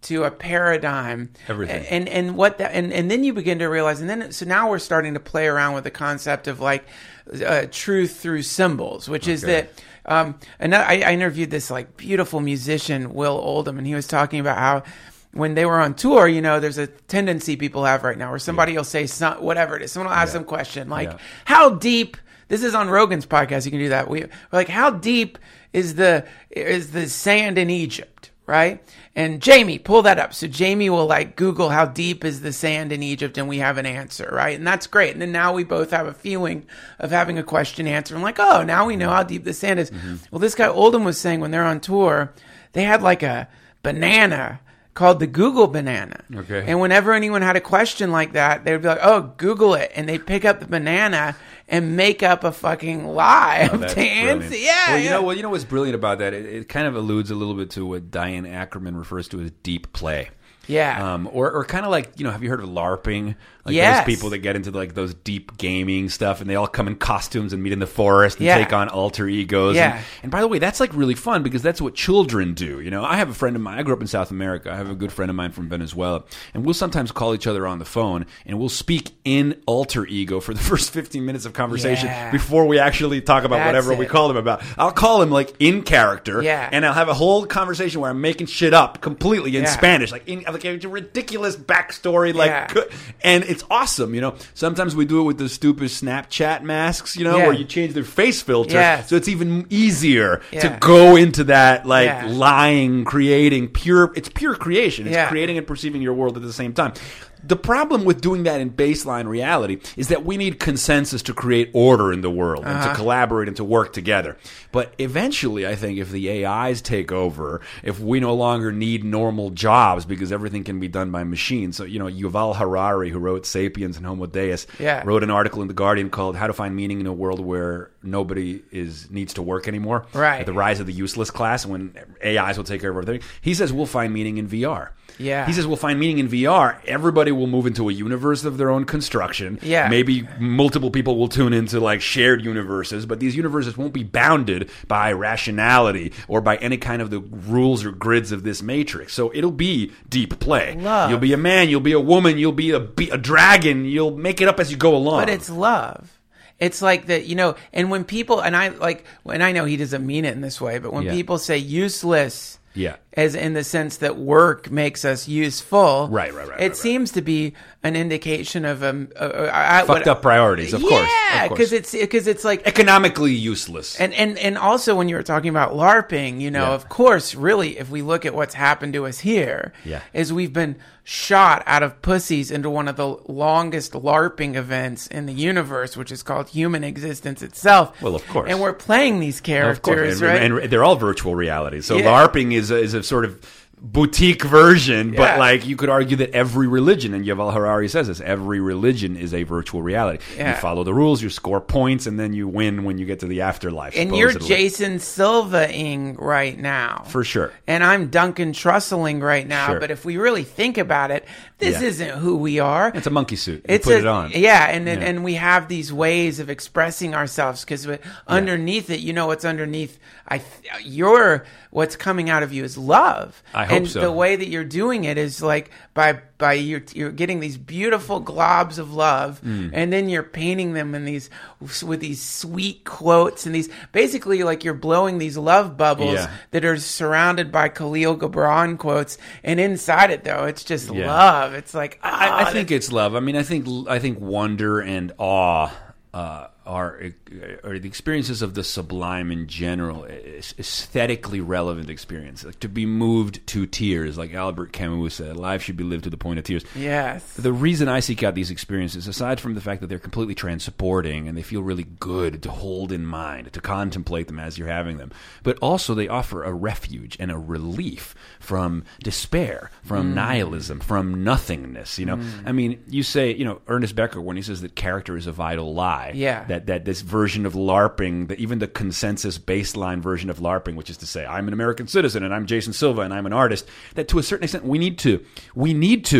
to a paradigm. Everything. And and what that and, and then you begin to realize, and then so now we're starting to play around with the concept of like uh, truth through symbols, which is Okay. that um and I, I interviewed this like beautiful musician, Will Oldham, and he was talking about how when they were on tour, you know, there's a tendency people have right now where somebody will say some, whatever it is, someone will ask Yeah. some question like, Yeah. how deep, this is on Rogan's podcast, you can do that. We, we're like, how deep is the, is the sand in Egypt, right? And Jamie, pull that up. So Jamie will like Google how deep is the sand in Egypt, and we have an answer, right? And that's great. And then now we both have a feeling of having a question answer. I'm like, oh, now we know how deep the sand is. Mm-hmm. Well, this guy Oldham was saying when they're on tour, they had like a banana called the Google banana. Okay. And whenever anyone had a question like that, they'd be like, oh, Google it. And they pick up the banana and make up a fucking lie Oh, to that's answer. brilliant. Yeah. Well, you yeah. know, well, you know what's brilliant about that? It, it kind of alludes a little bit to what Diane Ackerman refers to as deep play. Yeah. Um, or or kind of like, you know, have you heard of LARPing? Like Yes. those people that get into like those deep gaming stuff, and they all come in costumes and meet in the forest and Yeah. take on alter egos. Yeah. And, and by the way, that's like really fun because that's what children do. You know, I have a friend of mine. I grew up in South America. I have a good friend of mine from Venezuela, and we'll sometimes call each other on the phone, and we'll speak in alter ego for the first fifteen minutes of conversation Yeah. before we actually talk about That's whatever we it. call them about. I'll call him like in character, Yeah. and I'll have a whole conversation where I'm making shit up completely in Yeah. Spanish, like in like a ridiculous backstory, like, Yeah. good- and it's awesome. You know, sometimes we do it with the stupid Snapchat masks, you know, Yeah. where you change their face filter, Yes. so it's even easier Yeah. to go into that, like Yeah. lying, creating pure. It's pure creation. It's Yeah. creating and perceiving your world at the same time. The problem with doing that in baseline reality is that we need consensus to create order in the world and Uh-huh. to collaborate and to work together. But eventually, I think if the A Is take over, if we no longer need normal jobs because everything can be done by machines. So, you know, Yuval Harari, who wrote Sapiens and Homo Deus, Yeah. wrote an article in The Guardian called How to Find Meaning in a World Where Nobody is needs to work anymore. Right. The rise of the useless class, when A Is will take care of everything. He says we'll find meaning in V R. Yeah. He says we'll find meaning in V R. Everybody will move into a universe of their own construction. Yeah. Maybe multiple people will tune into like shared universes, but these universes won't be bounded by rationality or by any kind of the rules or grids of this matrix. So it'll be deep play. Love. You'll be a man, you'll be a woman, you'll be a, be a dragon, you'll make it up as you go along. But it's love. It's like that, you know, and when people, and I like, and I know he doesn't mean it in this way, but when Yeah. people say useless, Yeah. as in the sense that work makes us useful, Right, right, right, It right, right. seems to be an indication of um, uh, uh, I, Fucked what- up priorities, of yeah, course. of course. because it's because it's like economically useless. And, and and also when you were talking about LARPing, you know, Yeah. of course, really, if we look at what's happened to us here, Yeah. is we've been shot out of pussies into one of the longest LARPing events in the universe, which is called human existence itself. Well, of course. And we're playing these Of characters, course, and, right? and they're all virtual realities. So Yeah. LARPing is a, is a sort of boutique version, but Yeah. like you could argue that every religion, and Yuval Harari says this, every religion is a virtual reality. Yeah. You follow the rules, you score points, and then you win when you get to the afterlife. And you're supposedly. Jason Silva-ing right now. For sure. And I'm Duncan Trusselling right now. Sure. But if we really think about it, this Yeah. isn't who we are. It's a monkey suit. You It's put a- it on. Yeah, and and, Yeah. and we have these ways of expressing ourselves because underneath it, you know, what's underneath. I, your what's coming out of you is love. I hope and so. the way that you're doing it is like by by you're you're getting these beautiful globs of love, Mm. and then you're painting them in these with these sweet quotes and these basically like you're blowing these love bubbles Yeah. that are surrounded by Khalil Gibran quotes, and inside it though, it's just Yeah. love. It's like I, ah, I think it's love. I mean, I think I think wonder and awe uh, are are the experiences of the sublime in general, is aesthetically relevant experience. Like to be moved to tears, like Albert Camus said, life should be lived to the point of tears. yes. The reason I seek out these experiences, aside from the fact that they're completely transporting and they feel really good to hold in mind, to contemplate them as you're having them, but also they offer a refuge and a relief from despair, from Mm. nihilism, from nothingness. You know, I mean, you say, you know, Ernest Becker, when he says that character is a vital lie, Yeah. that that this version of LARPing, that even the consensus baseline version of LARPing, which is to say, I'm an American citizen and I'm Jason Silva and I'm an artist, that to a certain extent we need to we need to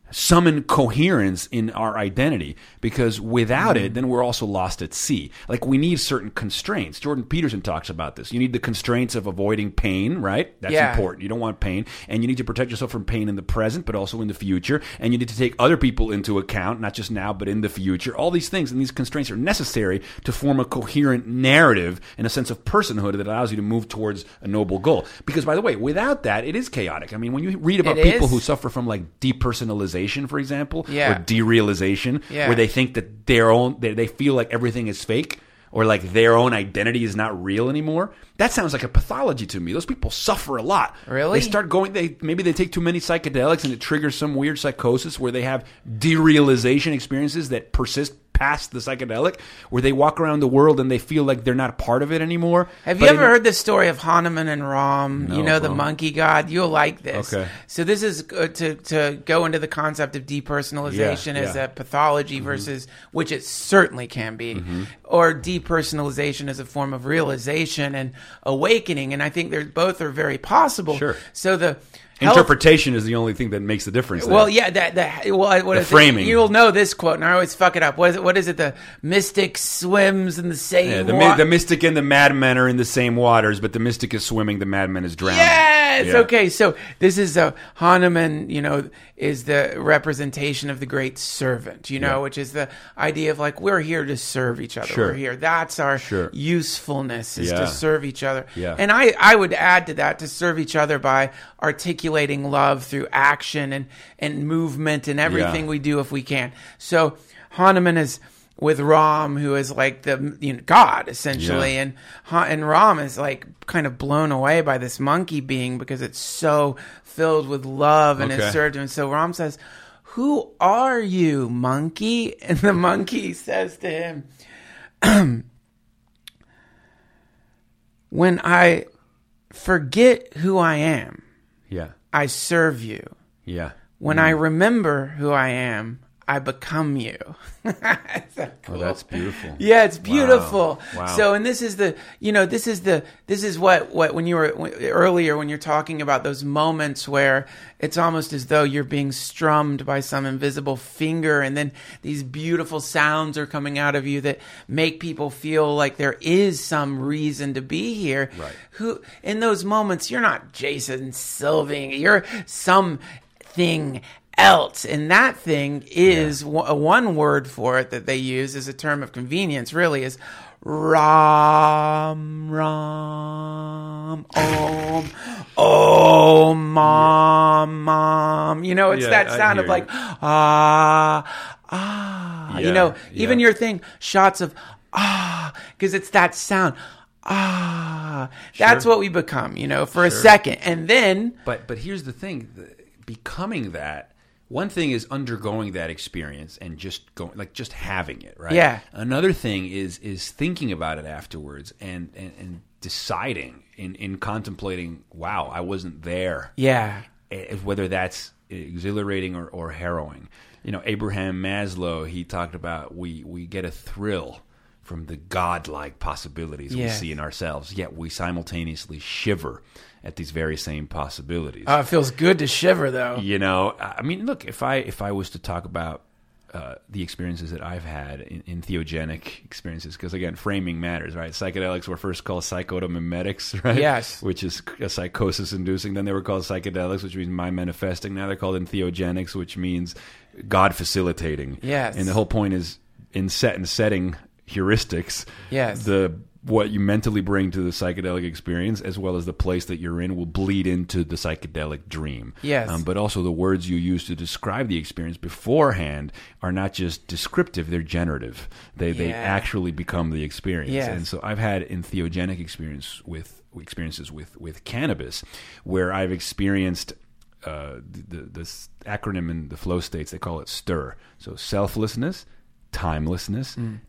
summon coherence in our identity, because without mm. it, then we're also lost at sea. Like, we need certain constraints. Jordan Peterson talks about this. You need the constraints of avoiding pain, right? That's yeah. important. You don't want pain. And you need to protect yourself from pain in the present, but also in the future. And you need to take other people into account, not just now, but in the future. All these things and these constraints are necessary to form a coherent narrative and a sense of personhood that allows you to move towards a noble goal. Because, by the way, without that, it is chaotic. I mean, when you read about it people is. who suffer from, like, depersonalization, for example, yeah. or derealization, yeah. where they think that their own they, they feel like everything is fake, or like their own identity is not real anymore. That sounds like a pathology to me. Those people suffer a lot. Really? They start going. They maybe they take too many psychedelics, and it triggers some weird psychosis where they have derealization experiences that persist past the psychedelic, where they walk around the world and they feel like they're not a part of it anymore. Have you But ever in, heard the story of Hanuman and Ram? No, you know, the bro. monkey god? You'll like this. Okay. So this is uh, to, to go into the concept of depersonalization Yeah, as yeah. a pathology mm-hmm. versus, which it certainly can be, mm-hmm. or depersonalization as a form of realization and awakening. And I think they're both are very possible. Sure. So the health- interpretation is the only thing that makes the difference there. Well, yeah, that that well, what The is framing. It? You'll know this quote, and I always fuck it up. What is it? What is it? The mystic swims in the same. Yeah, the, wa- the mystic and the madman are in the same waters, but the mystic is swimming, the madman is drowning. Yes. Yeah. Okay. So this is uh, Hanuman. You know, is the representation of the great servant. You know, Yeah. which is the idea of like we're here to serve each other. Sure. We're here. That's our Sure. usefulness is Yeah. to serve each other. Yeah. And I I would add to that to serve each other by articulating love through action and and movement and everything Yeah. we do if we can. So Hanuman is with Ram, who is like the you know, God essentially, Yeah. and Ha- and Ram is like kind of blown away by this monkey being because it's so filled with love and Okay. has served him. So Ram says, "Who are you, monkey?" And the monkey says to him, "When I forget who I am, Yeah. I serve you. Yeah. When I remember who I am, I become you." Is that Oh, cool? that's beautiful. Yeah, it's beautiful. Wow. Wow. So, and this is the, you know, this is the, this is what, what when you were when, earlier when you're talking about those moments where it's almost as though you're being strummed by some invisible finger, and then these beautiful sounds are coming out of you that make people feel like there is some reason to be here. Right. Who in those moments you're not Jason Sylving, you're something else, and that thing is yeah. w- one word for it that they use as a term of convenience really is Ram Ram Om Om Mom Mom. You know, it's Yeah, that I sound hear of like ah ah. Yeah, you know, even yeah. your thing shots of ah, because it's that sound. Ah, that's Sure. what we become, you know, for a second, and then But but here's the thing: the, becoming that. One thing is undergoing that experience and just going, like just having it, right? Yeah. Another thing is is thinking about it afterwards and and, and deciding in, in contemplating, wow, I wasn't there. yeah. Eh, Whether that's exhilarating or, or harrowing. You know, Abraham Maslow, he talked about we we get a thrill from the godlike possibilities we Yes. see in ourselves, yet we simultaneously shiver at these very same possibilities. Oh, it feels good to shiver, though. You know, I mean, look, if I if I was to talk about uh, the experiences that I've had in, in theogenic experiences, because again, framing matters, right? Psychedelics were first called psychotomimetics, right? Yes. Which is a psychosis inducing. Then they were called psychedelics, which means mind manifesting. Now they're called entheogenics, which means God facilitating. Yes. And the whole point is in set and setting heuristics. Yes. The what you mentally bring to the psychedelic experience, as well as the place that you're in, will bleed into the psychedelic dream. Yes. Um, but also the words you use to describe the experience beforehand are not just descriptive, they're generative. They they Yeah. actually become the experience. Yes. And so I've had entheogenic experience with experiences with, with cannabis, where I've experienced uh, the, the this acronym in the flow states, they call it STIR. So selflessness, timelessness, Mm.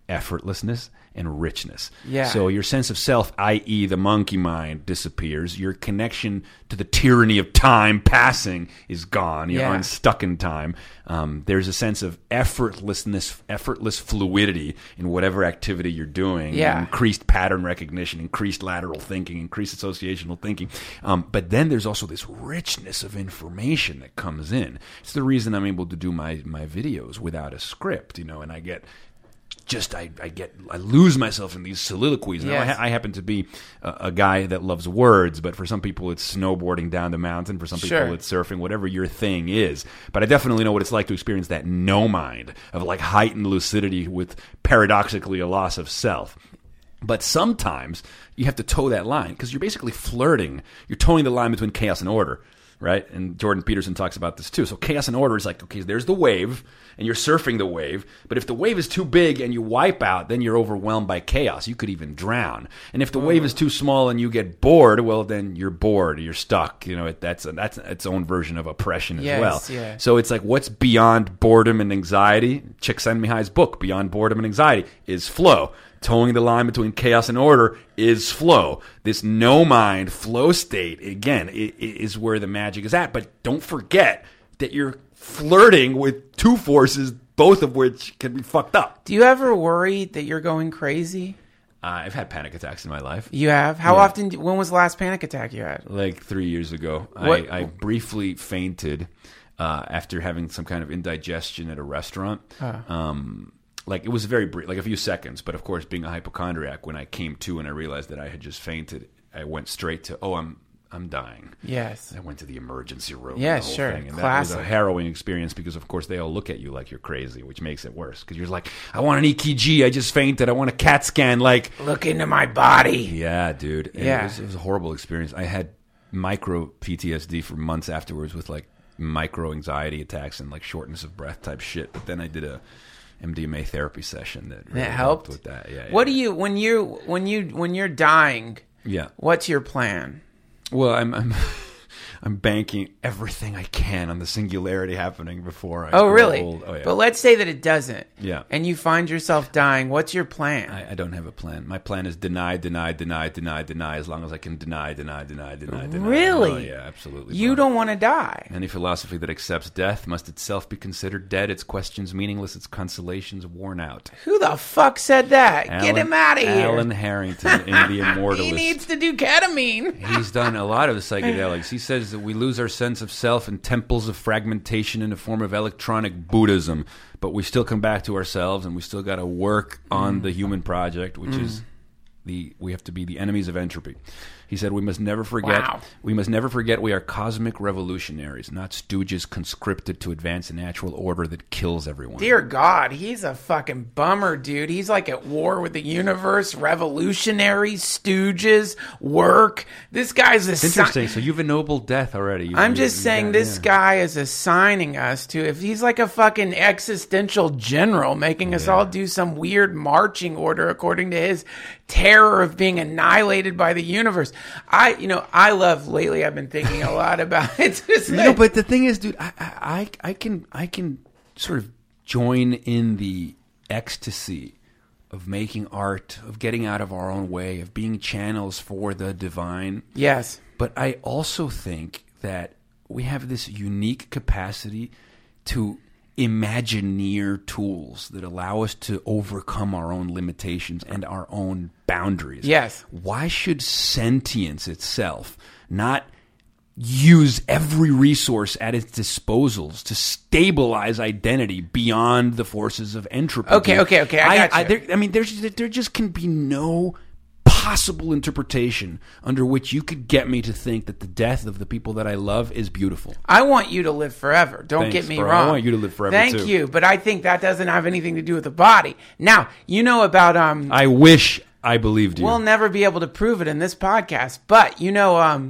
effortlessness and richness. Yeah. So your sense of self, that is the monkey mind, disappears. Your connection to the tyranny of time passing is gone. You're Yeah. unstuck in time. Um, there's a sense of effortlessness, effortless fluidity in whatever activity you're doing. Yeah. Increased pattern recognition, increased lateral thinking, increased associational thinking. Um, but then there's also this richness of information that comes in. It's the reason I'm able to do my, my videos without a script, you know, and I get... Just I, I get I lose myself in these soliloquies. Now, Yes. I, ha- I happen to be a, a guy that loves words, but for some people it's snowboarding down the mountain. For some people Sure. it's surfing. Whatever your thing is, but I definitely know what it's like to experience that no mind of like heightened lucidity with paradoxically a loss of self. But sometimes you have to toe that line because you're basically flirting. You're towing the line between chaos and order. Right? And Jordan Peterson talks about this too. So chaos and order is like, okay, there's the wave, and you're surfing the wave. But if the wave is too big and you wipe out, then you're overwhelmed by chaos. You could even drown. And if the wave is too small and you get bored, well, then you're bored. You're stuck. You know, it, that's that's its own version of oppression as Yes, well. yeah. So it's like, what's beyond boredom and anxiety? Csikszentmihalyi's book, Beyond Boredom and Anxiety, is flow. Towing the line between chaos and order is flow. This no-mind flow state, again, i- i- is where the magic is at. But don't forget that you're flirting with two forces, both of which can be fucked up. Do you ever worry that you're going crazy? Uh, I've had panic attacks in my life. You have? How Yeah. often? When was the last panic attack you had? Like three years ago, What- I, I briefly fainted uh, after having some kind of indigestion at a restaurant. Um, like it was very brief, like a few seconds. But of course, being a hypochondriac, when I came to and I realized that I had just fainted, I went straight to, oh, I'm I'm dying. Yes. I went to the emergency room. Yeah, and the whole sure. Thing. And Classic. that was a harrowing experience because, of course, they all look at you like you're crazy, which makes it worse. Because you're like, I want an E K G. I just fainted. I want a CAT scan. Like, Look into my body. yeah, dude. And Yeah. It was, it was a horrible experience. I had micro P T S D for months afterwards with like micro anxiety attacks and like shortness of breath type shit. But then I did a M D M A therapy session that really That helped with that. Yeah. What yeah. do you when you when you when you're dying? Yeah. What's your plan? Well, I'm I'm I'm banking everything I can on the singularity happening before I Oh, grow really? old. Oh, yeah. But let's say that it doesn't. Yeah. And you find yourself dying. What's your plan? I, I don't have a plan. My plan is deny, deny, deny, deny, deny. As long as I can deny, deny, deny, deny, deny. Really? Oh, yeah, absolutely. You bro. don't want to die. Any philosophy that accepts death must itself be considered dead. Its questions meaningless. Its consolations worn out. Who the fuck said that? Get Alan- him out of here. Alan Harrington in The Immortalist. He needs to do ketamine. He's done a lot of the psychedelics. He says that we lose our sense of self in temples of fragmentation in a form of electronic Buddhism, but we still come back to ourselves, and we still got to work on the human project, which is the we have to be the enemies of entropy. He said we must never forget Wow. we must never forget we are cosmic revolutionaries, not stooges conscripted to advance a natural order that kills everyone. Dear God, he's a fucking bummer, dude. He's like at war with the universe, revolutionaries, stooges, work. This guy's a It's interesting. So you've ennobled death already. You- I'm you- just you saying got- this yeah. guy is assigning us to, if he's like a fucking existential general making us all do some weird marching order according to his terror of being annihilated by the universe. I, you know, I love, lately I've been thinking a lot about it. Just You like- know, but the thing is, dude, I, I, I can, I can sort of join in the ecstasy of making art, of getting out of our own way, of being channels for the divine. yes. But I also think that we have this unique capacity to imagineer tools that allow us to overcome our own limitations and our own boundaries. Yes. Why should sentience itself not use every resource at its disposals to stabilize identity beyond the forces of entropy? Okay, dude? okay, okay, I got I, you. there, I mean, there's there just can be no possible interpretation under which you could get me to think that the death of the people that I love is beautiful. I want you to live forever. Don't Thanks, get me bro. I wrong. want you to live forever, Thank too. you, but I think that doesn't have anything to do with the body. Now, you know about um I wish I believed you. we'll never be able to prove it in this podcast, but you know um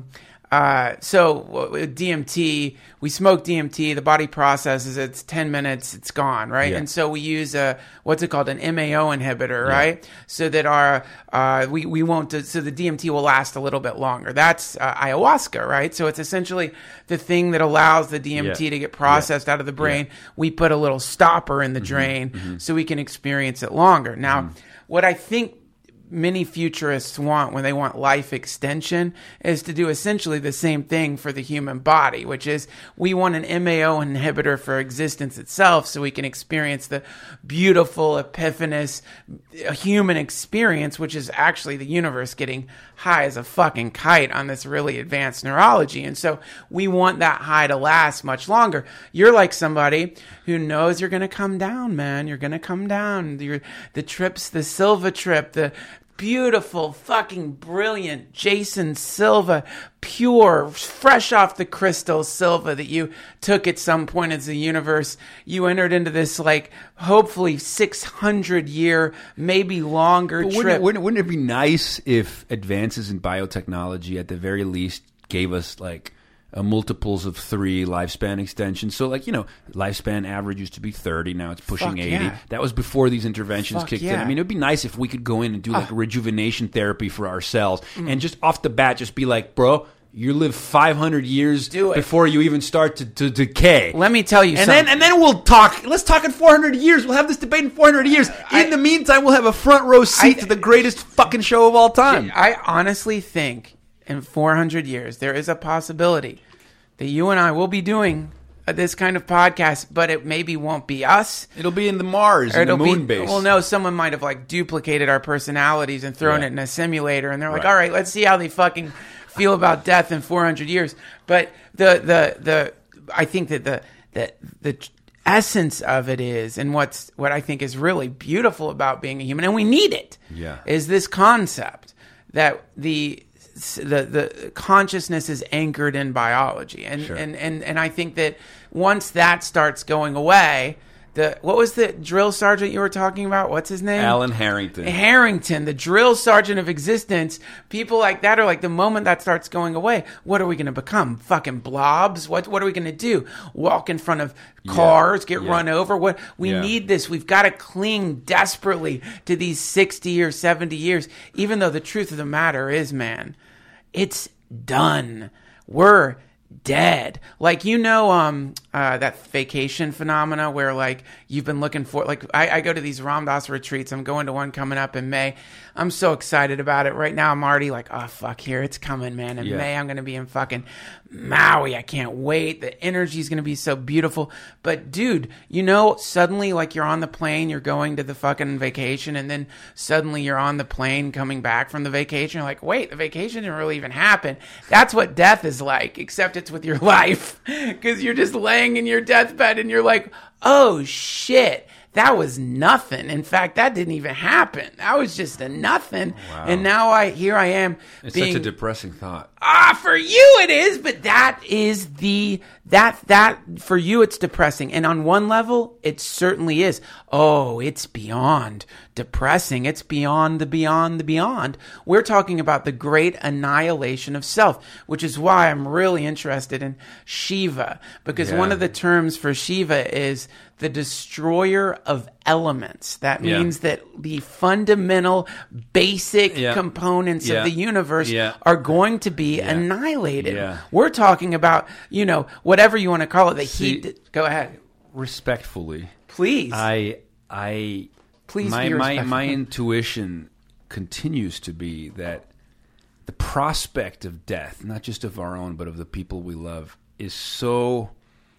Uh, so with D M T, we smoke D M T, the body processes it, it's ten minutes, it's gone, right? Yeah. And so we use a, what's it called? An M A O inhibitor, yeah. right? So that our, uh, we, we won't, so the D M T will last a little bit longer. That's uh, ayahuasca, right? So it's essentially the thing that allows the D M T yeah. to get processed yeah. out of the brain. Yeah. We put a little stopper in the mm-hmm. drain mm-hmm. so we can experience it longer. Now, mm-hmm. what I think many futurists want when they want life extension is to do essentially the same thing for the human body, which is we want an M A O inhibitor for existence itself so we can experience the beautiful, epiphanous human experience, which is actually the universe getting high as a fucking kite on this really advanced neurology. And so we want that high to last much longer. You're like somebody who knows you're going to come down, man. You're going to come down. You're, the trips, the Silva trip, the beautiful, fucking brilliant Jason Silva, pure, fresh off the crystal Silva that you took at some point as the universe. You entered into this, like, hopefully six hundred year, maybe longer but trip. Wouldn't it, wouldn't, wouldn't it be nice if advances in biotechnology, at the very least, gave us, like, Uh, multiples of three lifespan extension? So, like, you know, lifespan average used to be thirty. Now it's pushing Fuck eighty. Yeah. That was before these interventions Fuck kicked yeah. in. I mean, it would be nice if we could go in and do, like, uh. rejuvenation therapy for our cells mm. and just off the bat just be like, bro, you live five hundred years do it. before you even start to, to decay. Let me tell you and something. Then, and then we'll talk. Let's talk in four hundred years. We'll have this debate in four hundred years. I, in the meantime, we'll have a front row seat I, to the greatest fucking show of all time. I honestly think in four hundred years there is a possibility that you and I will be doing this kind of podcast, but it maybe won't be us. It'll be in the Mars, or in the moon be, base. Well, no, someone might have, like, duplicated our personalities and thrown yeah. it in a simulator, and they're like, right. all right, let's see how they fucking feel about death in four hundred years. But the the the I think that the the the essence of it is, and what's what I think is really beautiful about being a human, and we need it, yeah. is this concept that the The, the consciousness is anchored in biology. And, sure. and, and, and I think that once that starts going away, the what was the drill sergeant you were talking about? What's his name? Alan Harrington. Harrington, the drill sergeant of existence. People like that are like, the moment that starts going away, what are we going to become? Fucking blobs? What What are we going to do? Walk in front of cars, yeah. get yeah. run over? What we yeah. need this. We've got to cling desperately to these sixty or seventy years, even though the truth of the matter is, man, it's done. We're dead. Like, you know, um, uh, that vacation phenomena where, like, you've been looking for, like, I, I go to these Ram Dass retreats. I'm going to one coming up in May. I'm so excited about it. Right now, I'm already like, oh, fuck, here, it's coming, man. In yeah. May, I'm going to be in fucking Maui. I can't wait. The energy is going to be so beautiful. But, dude, you know, suddenly, like, you're on the plane, you're going to the fucking vacation, and then suddenly you're on the plane coming back from the vacation. You're like, wait, the vacation didn't really even happen. That's what death is like, except it's with your life. Because you're just laying in your deathbed, and you're like, oh, shit. That was nothing. In fact, that didn't even happen. That was just a nothing. Wow. And now I here I am. It's being, such a depressing thought. Ah, for you it is, but that is the that that for you it's depressing. And on one level, it certainly is. Oh, it's beyond depressing. It's beyond the beyond the beyond. We're talking about the great annihilation of self, which is why I'm really interested in Shiva, because yeah. one of the terms for Shiva is the destroyer of elements. That means yeah. that the fundamental, basic yeah. components yeah. of the universe yeah. are going to be yeah. annihilated. Yeah. We're talking about, you know, whatever you want to call it, the See, heat. Go ahead. Respectfully. Please. I, I, Please my, be my, respectful. my intuition continues to be that the prospect of death, not just of our own, but of the people we love, is so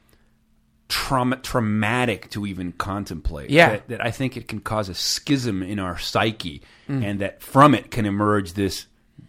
trauma, traumatic to even contemplate. Yeah. That, that I think it can cause a schism in our psyche, mm. and that from it can emerge this,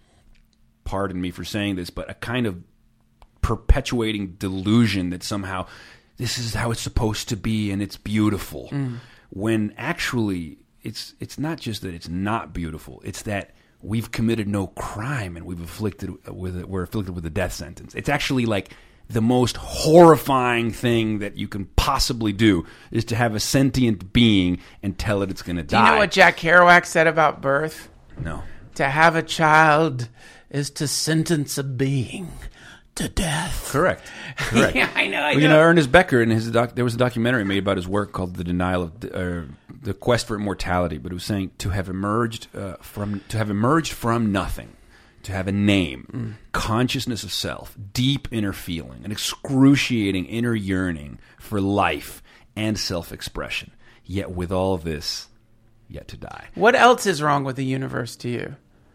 pardon me for saying this, but a kind of perpetuating delusion that somehow this is how it's supposed to be and it's beautiful. Mm. When actually it's it's not just that it's not beautiful, it's that we've committed no crime and we've afflicted with it, we're afflicted with a death sentence. It's actually like the most horrifying thing that you can possibly do is to have a sentient being and tell it it's going to die. Do you know what Jack Kerouac said about birth? No. To have a child is to sentence a being to death. Correct. Correct. Yeah, I know. I well, know. You know, Ernest Becker, in his doc, there was a documentary made about his work called "The Denial of uh, the Quest for Immortality," but it was saying to have emerged uh, from to have emerged from nothing, to have a name, mm. consciousness of self, deep inner feeling, an excruciating inner yearning for life and self-expression. Yet with all this, yet to die. What else is wrong with the universe to you?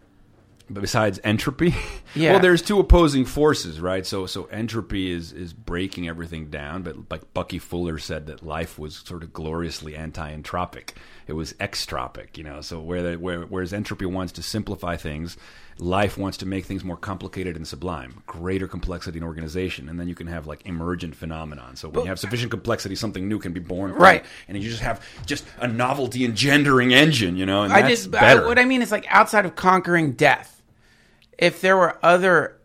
But besides entropy, yeah. Well, there's two opposing forces, right? So, so entropy is is breaking everything down. But like Bucky Fuller said, that life was sort of gloriously anti-entropic. It was extropic, you know. So where, the, where whereas entropy wants to simplify things, life wants to make things more complicated and sublime, greater complexity and organization, and then you can have like emergent phenomenon. So when you have sufficient complexity, something new can be born from right, it, and you just have just a novelty engendering engine, you know. And I that's just better. I, what I mean is like outside of conquering death. If there were other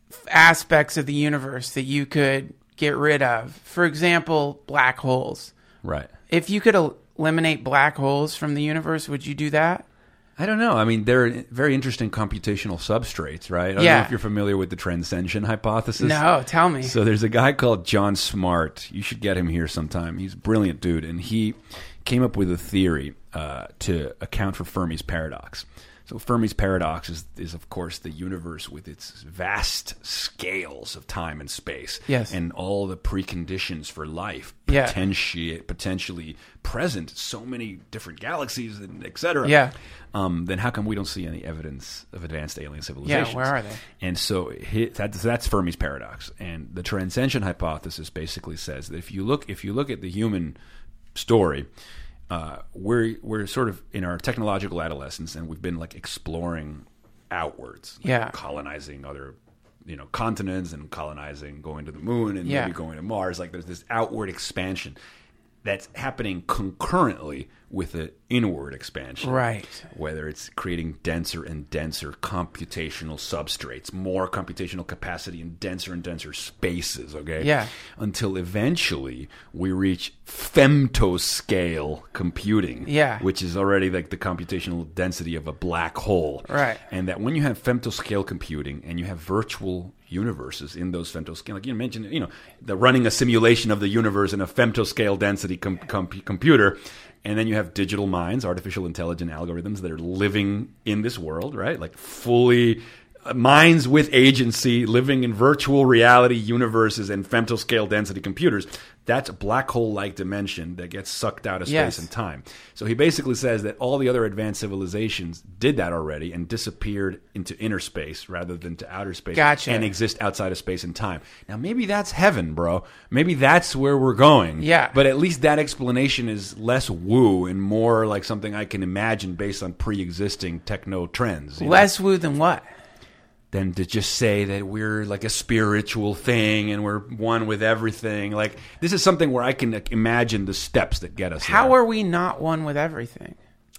aspects of the universe that you could get rid of, for example, black holes. Right. If you could el- eliminate black holes from the universe, would you do that? I don't know. I mean, they're very interesting computational substrates, right? I don't yeah. know if you're familiar with the transcension hypothesis. No, tell me. So there's a guy called John Smart. You should get him here sometime. He's a brilliant dude, and he came up with a theory uh, to account for Fermi's paradox. So Fermi's paradox is, is, of course, the universe with its vast scales of time and space, yes, and all the preconditions for life, yeah. potentially potentially present, so many different galaxies, and et cetera. Yeah. Um, then how come we don't see any evidence of advanced alien civilizations? Yeah, where are they? And so he, that, that's Fermi's paradox, and the transcension hypothesis basically says that if you look if you look at the human story. Uh, we're we're sort of in our technological adolescence, and we've been like exploring outwards, like yeah, colonizing other, you know, continents and colonizing, going to the moon and yeah. maybe going to Mars. Like there's this outward expansion that's happening concurrently with an inward expansion, right? Whether it's creating denser and denser computational substrates, more computational capacity in denser and denser spaces, okay? Yeah. Until eventually we reach femtoscale computing, yeah, which is already like the computational density of a black hole, right? And that when you have femtoscale computing and you have virtual universes in those femtoscale, like you mentioned, you know, the running a simulation of the universe in a femtoscale density com- com- computer. And then you have digital minds, artificial intelligent algorithms that are living in this world, right? Like fully uh, minds with agency, living in virtual reality universes and femtoscale density computers. That's a black hole-like dimension that gets sucked out of space yes. and time. So he basically says that all the other advanced civilizations did that already and disappeared into inner space rather than to outer space gotcha. And exist outside of space and time. Now, maybe that's heaven, bro. Maybe that's where we're going. Yeah. But at least that explanation is less woo and more like something I can imagine based on pre-existing techno trends. Less know? Woo than what? Than to just say that we're like a spiritual thing and we're one with everything. Like, this is something where I can like, imagine the steps that get us How there. are we not one with everything?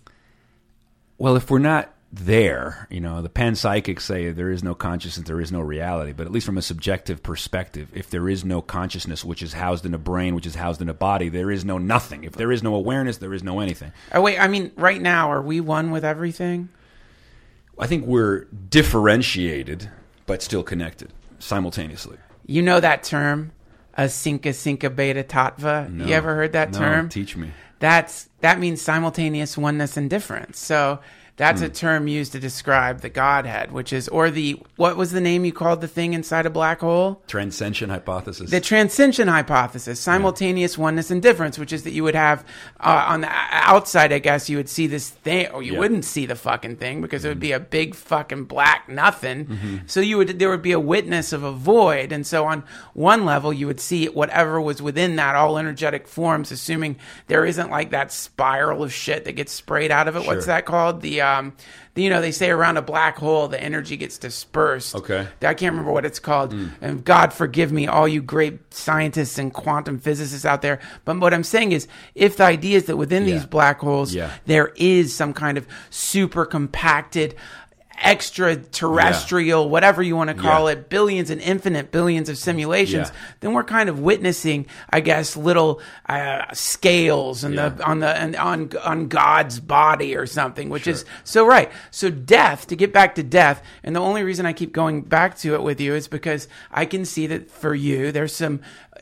Well, if we're not there, you know, the panpsychics say there is no consciousness, there is no reality. But at least from a subjective perspective, if there is no consciousness, which is housed in a brain, which is housed in a body, there is no nothing. If there is no awareness, there is no anything. Oh, wait, I mean, right now, are we one with everything? I think we're differentiated, but still connected simultaneously. You know that term, asinka sinka beta tattva? No. You ever heard that no, term? Teach me. That's That means simultaneous oneness and difference. So that's mm. a term used to describe the Godhead, which is, or the, what was the name you called the thing inside a black hole? Transcension hypothesis. The transcension hypothesis, simultaneous yeah. oneness and difference, which is that you would have, uh, on the outside, I guess, you would see this thing, or you yeah. wouldn't see the fucking thing because mm-hmm. it would be a big fucking black nothing. Mm-hmm. So you would, there would be a witness of a void. And so on one level, you would see whatever was within that, all energetic forms, assuming there isn't like that spiral of shit that gets sprayed out of it. Sure. What's that called? The, Um, the, you know, they say around a black hole, the energy gets dispersed. Okay. I can't remember what it's called. Mm. And God forgive me, all you great scientists and quantum physicists out there. But what I'm saying is, if the idea is that within yeah. these black holes, yeah. there is some kind of super compacted extraterrestrial, yeah. whatever you want to call yeah. it, billions and infinite billions of simulations, yeah. then we're kind of witnessing, I guess, little uh, scales and yeah. the on the and on on God's body or something, which sure. is so right. So death, to get back to death, and the only reason I keep going back to it with you is because I can see that for you, there's some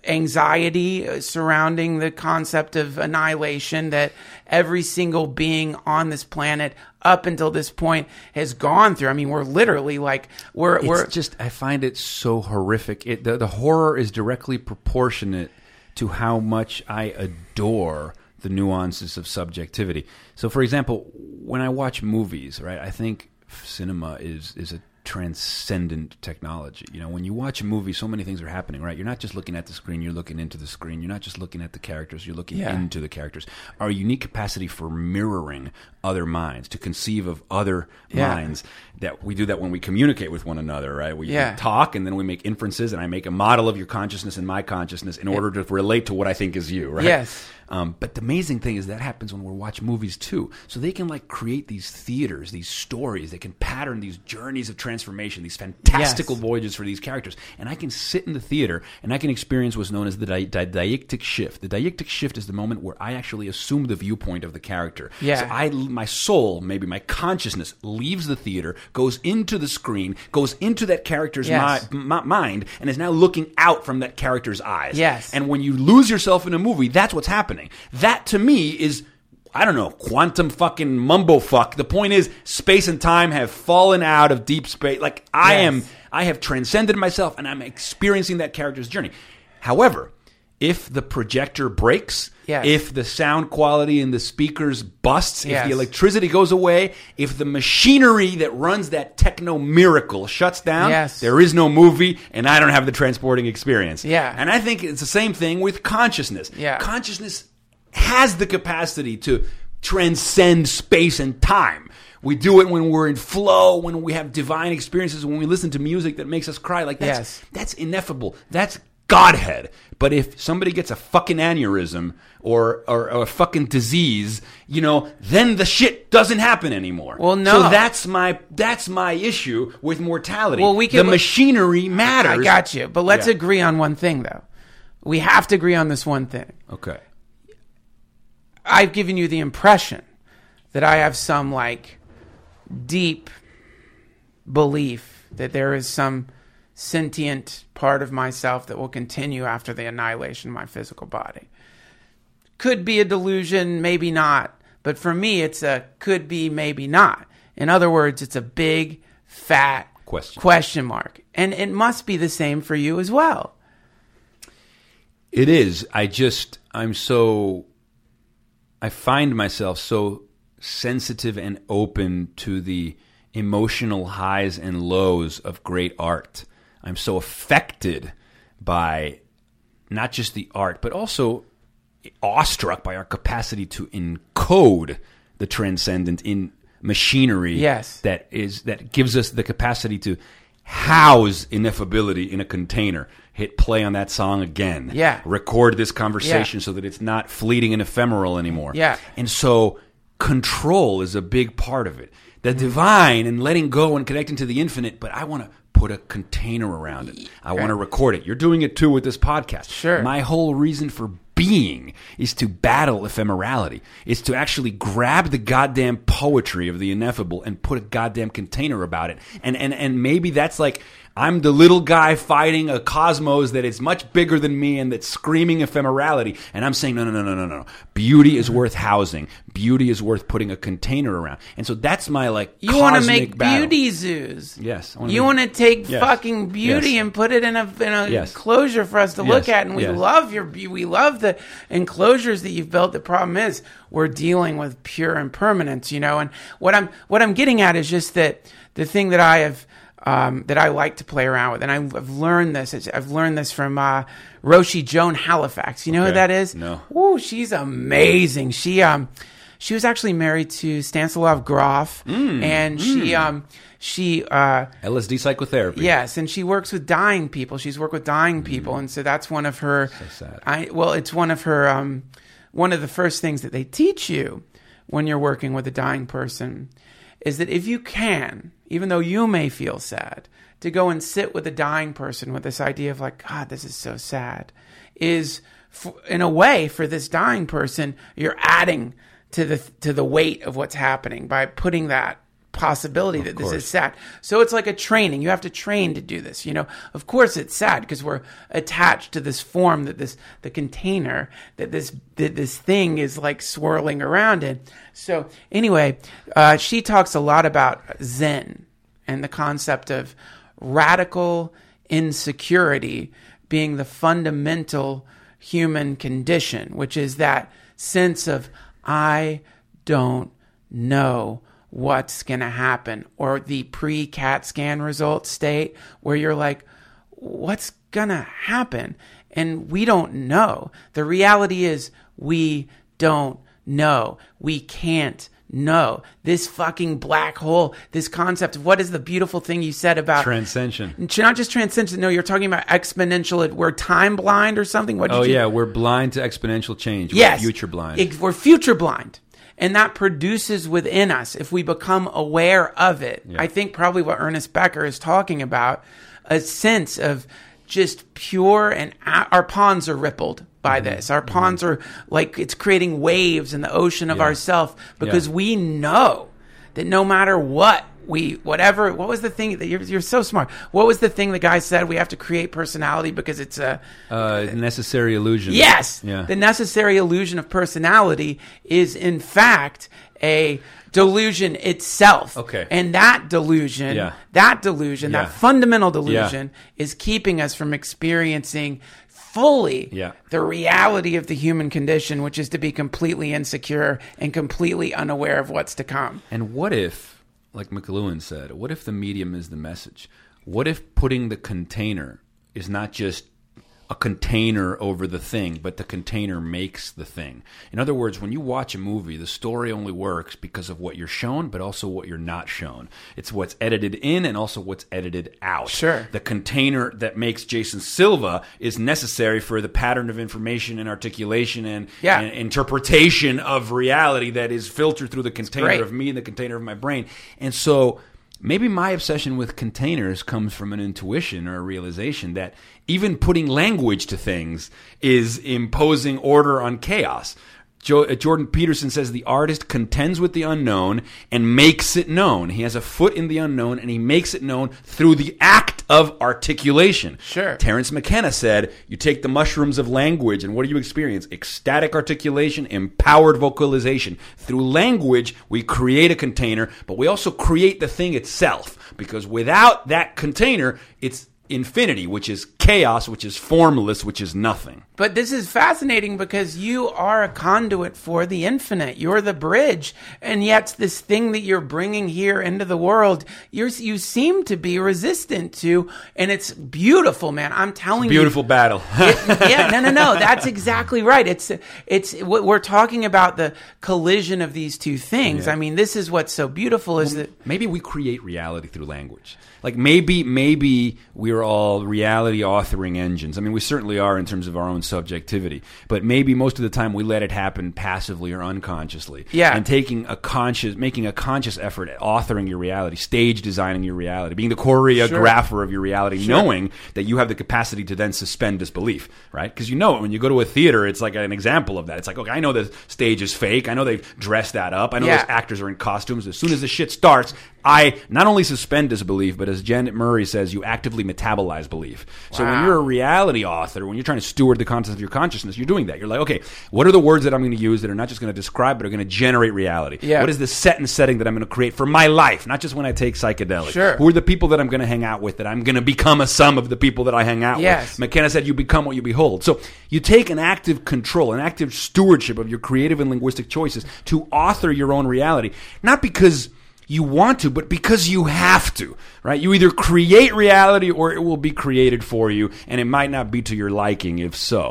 anxiety surrounding the concept of annihilation that every single being on this planet up until this point has gone through. I mean, we're literally like we're it's we're just I find it so horrific. It the, the horror is directly proportionate to how much I adore the nuances of subjectivity. So, for example, when I watch movies, right, I think cinema is is a transcendent technology. You know, when you watch a movie, so many things are happening, right? You're not just looking at the screen, you're looking into the screen. You're not just looking at the characters, you're looking yeah. into the characters. Our unique capacity for mirroring other minds, to conceive of other yeah. minds, that we do that when we communicate with one another, right? We yeah. talk and then we make inferences, and I make a model of your consciousness and my consciousness in order to relate to what I think is you, right? Yes. Um, but the amazing thing is that happens when we're watching movies too. So they can like create these theaters, these stories. They can pattern these journeys of transformation, these fantastical yes. voyages for these characters. And I can sit in the theater and I can experience what's known as the di- di- deictic shift. The deictic shift is the moment where I actually assume the viewpoint of the character. Yeah. So I, my soul, maybe my consciousness, leaves the theater, goes into the screen, goes into that character's yes. mi- mi- mind, and is now looking out from that character's eyes. Yes. And when you lose yourself in a movie, that's what's happening. That to me is, I don't know, quantum fucking mumbo fuck. The point is, space and time have fallen out of deep space. Like I yes. am, I have transcended myself, and I'm experiencing that character's journey. However, if the projector breaks, yes. if the sound quality in the speakers busts, yes. if the electricity goes away, if the machinery that runs that techno miracle shuts down, yes. there is no movie, and I don't have the transporting experience. Yeah. And I think it's the same thing with consciousness. Yeah. Consciousness has the capacity to transcend space and time. We do it when we're in flow, when we have divine experiences, when we listen to music that makes us cry. Like that's yes. that's ineffable. That's Godhead. But if somebody gets a fucking aneurysm or, or, or a fucking disease, you know, then the shit doesn't happen anymore. Well, no. So that's my that's my issue with mortality. Well, we can, the machinery matters. I got you. But let's yeah. agree on one thing, though. We have to agree on this one thing. Okay. I've given you the impression that I have some, like, deep belief that there is some sentient part of myself that will continue after the annihilation of my physical body. Could be a delusion, maybe not. But for me, it's a could be, maybe not. In other words, it's a big, fat question, question mark. And it must be the same for you as well. It is. I just, I'm so, I find myself so sensitive and open to the emotional highs and lows of great art. I'm so affected by not just the art, but also awestruck by our capacity to encode the transcendent in machinery yes. that is that gives us the capacity to house ineffability in a container. Hit play on that song again. Yeah. Record this conversation yeah. so that it's not fleeting and ephemeral anymore. Yeah. And so control is a big part of it. The divine and letting go and connecting to the infinite, but I want to put a container around it. I want to record it. You're doing it too with this podcast. Sure. My whole reason for being is to battle ephemerality. Is to actually grab the goddamn poetry of the ineffable and put a goddamn container about it. And and and maybe that's like I'm the little guy fighting a cosmos that is much bigger than me and that's screaming ephemerality. And I'm saying, no, no, no, no, no, no. Beauty is worth housing. Beauty is worth putting a container around. And so that's my, like, you want to make battle. beauty zoos. Yes. You want to take yes. fucking beauty yes. and put it in a, in a yes. enclosure for us to yes. look at. And we yes. love your we love the enclosures that you've built. The problem is we're dealing with pure impermanence, you know. And what I'm what I'm getting at is just that the thing that I have Um, that I like to play around with. And I've, I've learned this. I've learned this from uh, Roshi Joan Halifax. You know okay. who that is? No. Ooh, she's amazing. She um, she was actually married to Stanislav Grof. Mm, and mm. she... um, she uh, L S D psychotherapy. Yes, and she works with dying people. She's worked with dying people. Mm. And so that's one of her... So sad. I, well, it's one of her... Um, one of the first things that they teach you when you're working with a dying person is that if you can, even though you may feel sad, to go and sit with a dying person with this idea of like, God, this is so sad, is f- in a way for this dying person, you're adding to the to the weight of what's happening by putting that possibility that this is sad. So it's like a training. You have to train to do this. You know, of course it's sad because we're attached to this form that this, the container that this, that this thing is like swirling around in. So anyway, uh, she talks a lot about Zen and the concept of radical insecurity being the fundamental human condition, which is that sense of, I don't know what's going to happen, or the pre-CAT scan result state where you're like, what's going to happen? And we don't know. The reality is we don't know. We can't know. This fucking black hole, this concept of what is the beautiful thing you said about transcension. Not just transcension. No, you're talking about exponential. We're time blind or something. What did oh, you, yeah. We're blind to exponential change. We're yes. future blind. It, we're future blind. And that produces within us, if we become aware of it, yeah. I think probably what Ernest Becker is talking about, a sense of just pure, and a- our ponds are rippled by mm-hmm. this. Our mm-hmm. ponds are like, it's creating waves in the ocean of yeah. ourself because yeah. we know that no matter what, we, whatever, what was the thing that you're, you're so smart. What was the thing the guy said? We have to create personality because it's a uh, necessary illusion. Yes. Yeah. The necessary illusion of personality is in fact a delusion itself. Okay. And that delusion, yeah. that delusion, yeah. that fundamental delusion yeah. is keeping us from experiencing fully yeah. the reality of the human condition, which is to be completely insecure and completely unaware of what's to come. And what if, like McLuhan said, what if the medium is the message? What if putting the container is not just a container over the thing, but the container makes the thing? In other words, when you watch a movie, the story only works because of what you're shown, but also what you're not shown. It's what's edited in and also what's edited out. Sure. The container that makes Jason Silva is necessary for the pattern of information and articulation and, yeah. and interpretation of reality that is filtered through the container of me and the container of my brain. And so maybe my obsession with containers comes from an intuition or a realization that even putting language to things is imposing order on chaos. Jo- Jordan Peterson says the artist contends with the unknown and makes it known. He has a foot in the unknown and he makes it known through the act of articulation. Sure. Terence McKenna said, you take the mushrooms of language and what do you experience? Ecstatic articulation, empowered vocalization. Through language, we create a container, but we also create the thing itself, because without that container, it's infinity, which is chaos, which is formless, which is nothing. But this is fascinating because you are a conduit for the infinite. You're the bridge. And yet this thing that you're bringing here into the world, you're, you seem to be resistant to. And it's beautiful, man. I'm telling it's a beautiful you. Beautiful battle. it, yeah, no, no, no. That's exactly right. It's, it's, we're talking about the collision of these two things. Yeah. I mean, this is what's so beautiful is well, that maybe we create reality through language. Like maybe, maybe we're all reality authoring engines. I mean, we certainly are in terms of our own subjectivity, but maybe most of the time we let it happen passively or unconsciously. Yeah. And taking a conscious, making a conscious effort at authoring your reality, stage designing your reality, being the choreographer sure. of your reality, sure. knowing that you have the capacity to then suspend disbelief, right? Because you know it when you go to a theater, it's like an example of that. It's like, okay, I know the stage is fake. I know they've dressed that up. I know yeah. those actors are in costumes. As soon as the shit starts, I not only suspend disbelief, but as Janet Murray says, you actively metabolize belief. Wow. So when you're a reality author, when you're trying to steward the content of your consciousness, you're doing that. You're like, okay, what are the words that I'm going to use that are not just going to describe, but are going to generate reality? Yeah. What is the set and setting that I'm going to create for my life, not just when I take psychedelics? Sure. Who are the people that I'm going to hang out with, that I'm going to become a sum of the people that I hang out yes. with? McKenna said, you become what you behold. So you take an active control, an active stewardship of your creative and linguistic choices to author your own reality, not because you want to, but because you have to, right? You either create reality or it will be created for you, and it might not be to your liking if so.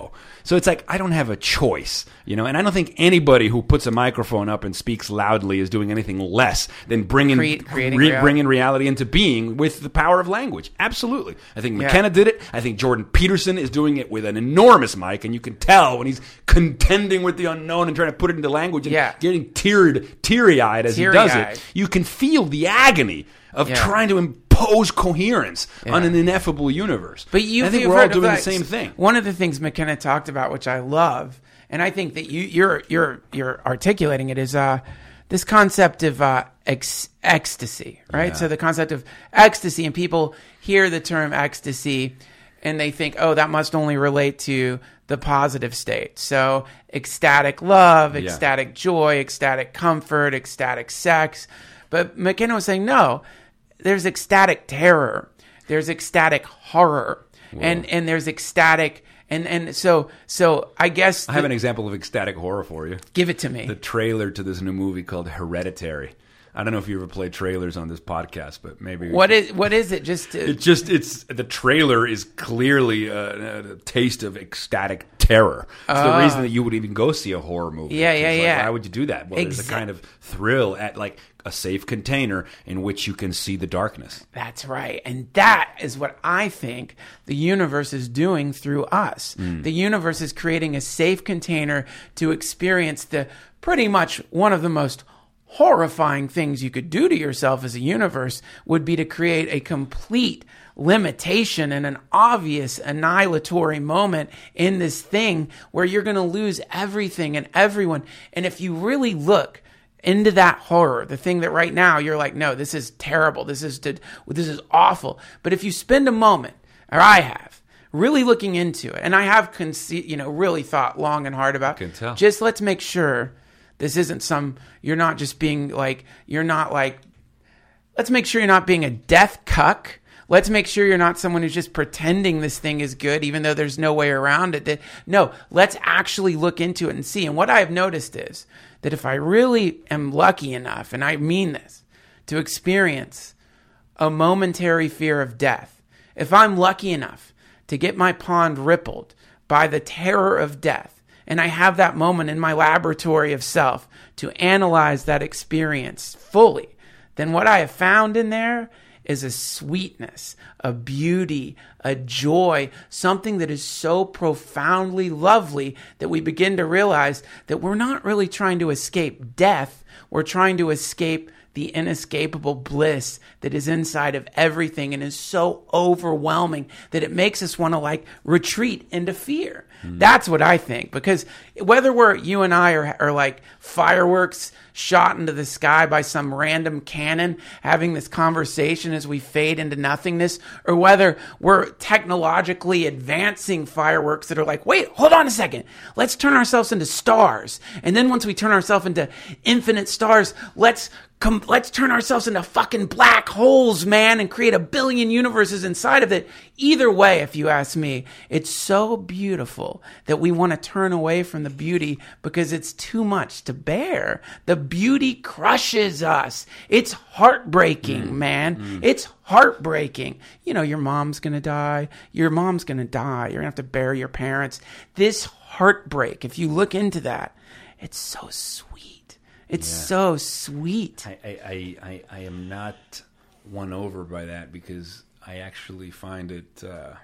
So it's like, I don't have a choice, you know, and I don't think anybody who puts a microphone up and speaks loudly is doing anything less than bringing, Create, creating re- reality. bringing reality into being with the power of language. Absolutely. I think McKenna Yeah. did it. I think Jordan Peterson is doing it with an enormous mic, and you can tell when he's contending with the unknown and trying to put it into language and Yeah. getting teared, teary-eyed as Teary-eyed. he does it. You can feel the agony of Yeah. trying to impose coherence Yeah. on an ineffable universe. But you, I think you've we're all heard of doing the that. same thing. One of the things McKenna talked about, which I love, and I think that you, you're you're you're articulating it, is uh, this concept of uh, ex- ecstasy, right? Yeah. So the concept of ecstasy, and people hear the term ecstasy, and they think, oh, that must only relate to the positive state. So ecstatic love, Yeah. ecstatic joy, ecstatic comfort, ecstatic sex. But McKenna was saying, no, there's ecstatic terror, there's ecstatic horror, and and there's ecstatic and and so so I guess I have the- an example of ecstatic horror for you. give it to me. The trailer to this new movie called Hereditary. I don't know if you ever play trailers on this podcast, but maybe What is what is it? Just to, It just it's the trailer is clearly a, a taste of ecstatic terror. It's the reason that you would even go see a horror movie. Yeah, It's yeah, like, yeah. Why would you do that? Well, there's a Exa- kind of thrill at like a safe container in which you can see the darkness. That's right. And that is what I think the universe is doing through us. Mm. The universe is creating a safe container to experience the pretty much one of the most horrifying things you could do to yourself as a universe would be to create a complete limitation and an obvious annihilatory moment in this thing where you're going to lose everything and everyone. And if you really look into that horror, the thing that right now you're like, no, this is terrible. This is this is awful. But if you spend a moment, or I have, really looking into it, and I have, conce- you know, really thought long and hard about, I can tell. just let's make sure this isn't some, you're not just being like, you're not like, let's make sure you're not being a death cuck. Let's make sure you're not someone who's just pretending this thing is good, even though there's no way around it. That, no, let's actually look into it and see. And what I have noticed is that if I really am lucky enough, and I mean this, to experience a momentary fear of death, if I'm lucky enough to get my pond rippled by the terror of death, and I have that moment in my laboratory of self to analyze that experience fully, then what I have found in there is a sweetness, a beauty, a joy, something that is so profoundly lovely that we begin to realize that we're not really trying to escape death. We're trying to escape the inescapable bliss that is inside of everything and is so overwhelming that it makes us want to like retreat into fear. Mm. That's what I think, because whether we're, you and I are, are like fireworks shot into the sky by some random cannon, having this conversation as we fade into nothingness, or whether we're technologically advancing fireworks that are like, wait, hold on a second, let's turn ourselves into stars. And then once we turn ourselves into infinite stars, let's Come, let's turn ourselves into fucking black holes, man, and create a billion universes inside of it. Either way, if you ask me, it's so beautiful that we want to turn away from the beauty because it's too much to bear. The beauty crushes us. It's heartbreaking, mm. man. Mm. It's heartbreaking. You know, your mom's going to die. Your mom's going to die. You're going to have to bury your parents. This heartbreak, if you look into that, it's so sweet. It's yeah. so sweet. I, I, I, I am not won over by that because I actually find it, uh,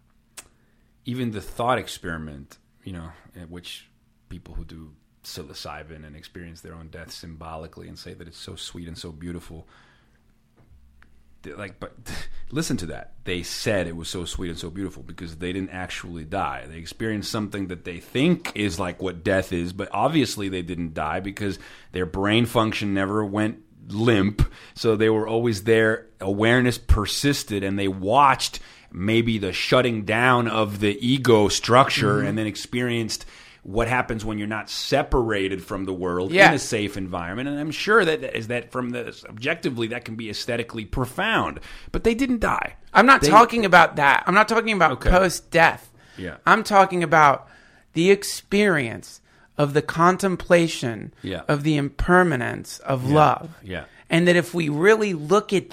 even the thought experiment, you know, in which people who do psilocybin and experience their own death symbolically and say that it's so sweet and so beautiful. Like, but listen to that. They said it was so sweet and so beautiful because they didn't actually die. They experienced something that they think is like what death is, but obviously they didn't die because their brain function never went limp. So they were always there. Awareness persisted, and they watched maybe the shutting down of the ego structure, mm-hmm. and then experienced what happens when you're not separated from the world yeah. in a safe environment. And I'm sure that is that from the objectively that can be aesthetically profound. But they didn't die. I'm not they, talking about that. I'm not talking about okay. post-death. Yeah. I'm talking about the experience of the contemplation yeah. of the impermanence of yeah. love. Yeah. And that if we really look at that,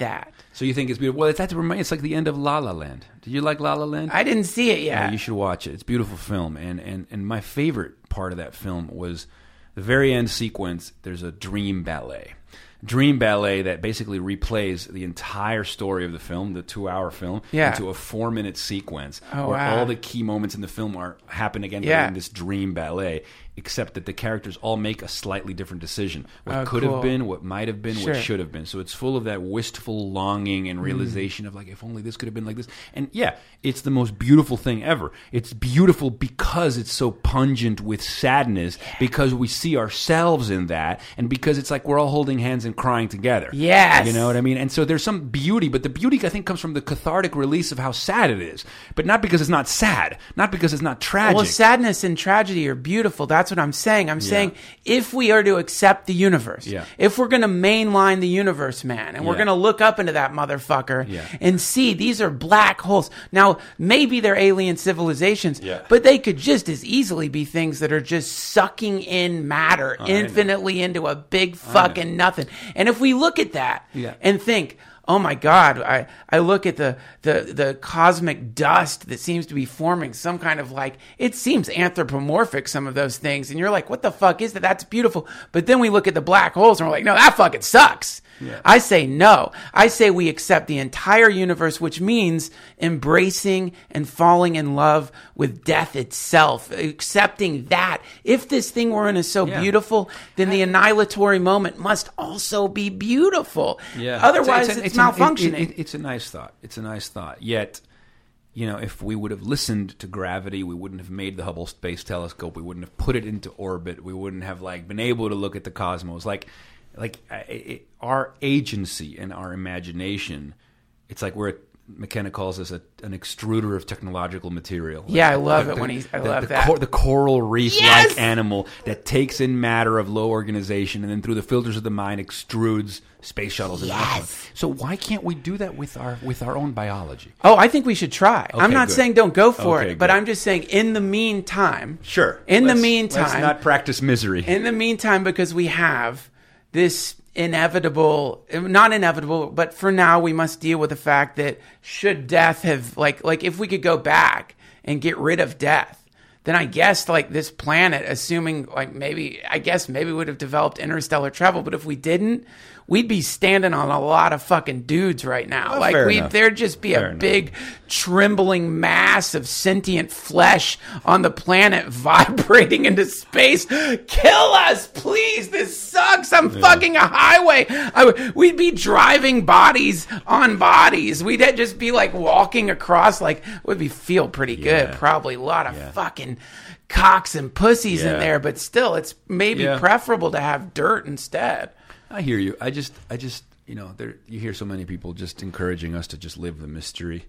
So you think it's beautiful? Well, it's, that's remind. It's like the end of La La Land. Did you like La La Land? I didn't see it yet. Yeah, you should watch it. It's a beautiful film, and and and my favorite part of that film was the very end sequence. There's a dream ballet. Dream ballet that basically replays the entire story of the film, the two-hour film, yeah. into a four-minute sequence oh, where wow. all the key moments in the film are happen again yeah. in this dream ballet, except that the characters all make a slightly different decision. What oh, could cool. have been, what might have been, sure. what should have been. So it's full of that wistful longing and realization mm. of like, if only this could have been like this. And yeah, it's the most beautiful thing ever. It's beautiful because it's so pungent with sadness, yeah. because we see ourselves in that, and because it's like we're all holding hands and crying together. Yes. You know what I mean? And so there's some beauty, but the beauty I think comes from the cathartic release of how sad it is. But not because it's not sad, not because it's not tragic. Well, sadness and tragedy are beautiful. That's what I'm saying. I'm yeah. saying if we are to accept the universe, yeah. if we're going to mainline the universe, man, and we're yeah. going to look up into that motherfucker yeah. and see these are black holes. Now, maybe they're alien civilizations, yeah. but they could just as easily be things that are just sucking in matter oh, infinitely into a big fucking nothing. And if we look at that yeah. and think, oh my God, I, I look at the, the, the cosmic dust that seems to be forming some kind of like, it seems anthropomorphic, some of those things. And you're like, what the fuck is that? That's beautiful. But then we look at the black holes and we're like, no, that fucking sucks. Yeah. I say no. I say we accept the entire universe, which means embracing and falling in love with death itself, accepting that. If this thing we're in is so yeah. beautiful, then the annihilatory moment must also be beautiful. Yeah. Otherwise, it's, it's, it's, it's malfunctioning. An, it, it, it's a nice thought. It's a nice thought. Yet, you know, if we would have listened to gravity, we wouldn't have made the Hubble Space Telescope. We wouldn't have put it into orbit. We wouldn't have like been able to look at the cosmos. Like, like it, our agency and our imagination. It's like we're. McKenna calls us a, an extruder of technological material. Yeah, I love the, it when he. I the, love the, that. Cor, the coral reef-like yes! animal that takes in matter of low organization and then through the filters of the mind extrudes space shuttles. Yes. And so why can't we do that with our with our own biology? Oh, I think we should try. Okay, I'm not good. saying don't go for okay, it, but good. I'm just saying in the meantime. Sure. In let's, the meantime, let's not practice misery. In the meantime, because we have this inevitable, not inevitable, but for now we must deal with the fact that should death have, like, like if we could go back and get rid of death, then I guess like this planet, assuming like maybe, I guess maybe would have developed interstellar travel, but if we didn't, we'd be standing on a lot of fucking dudes right now. Well, like we, enough. there'd just be fair a enough. big trembling mass of sentient flesh on the planet vibrating into space. Kill us, please. This sucks. I'm yeah. fucking a highway. I, we'd be driving bodies on bodies. We'd just be like walking across, like, would be feel pretty good. Yeah. Probably a lot of yeah. fucking cocks and pussies yeah. in there, but still it's maybe yeah. preferable to have dirt instead. I hear you. I just, I just, you know, there. You hear so many people just encouraging us to just live the mystery,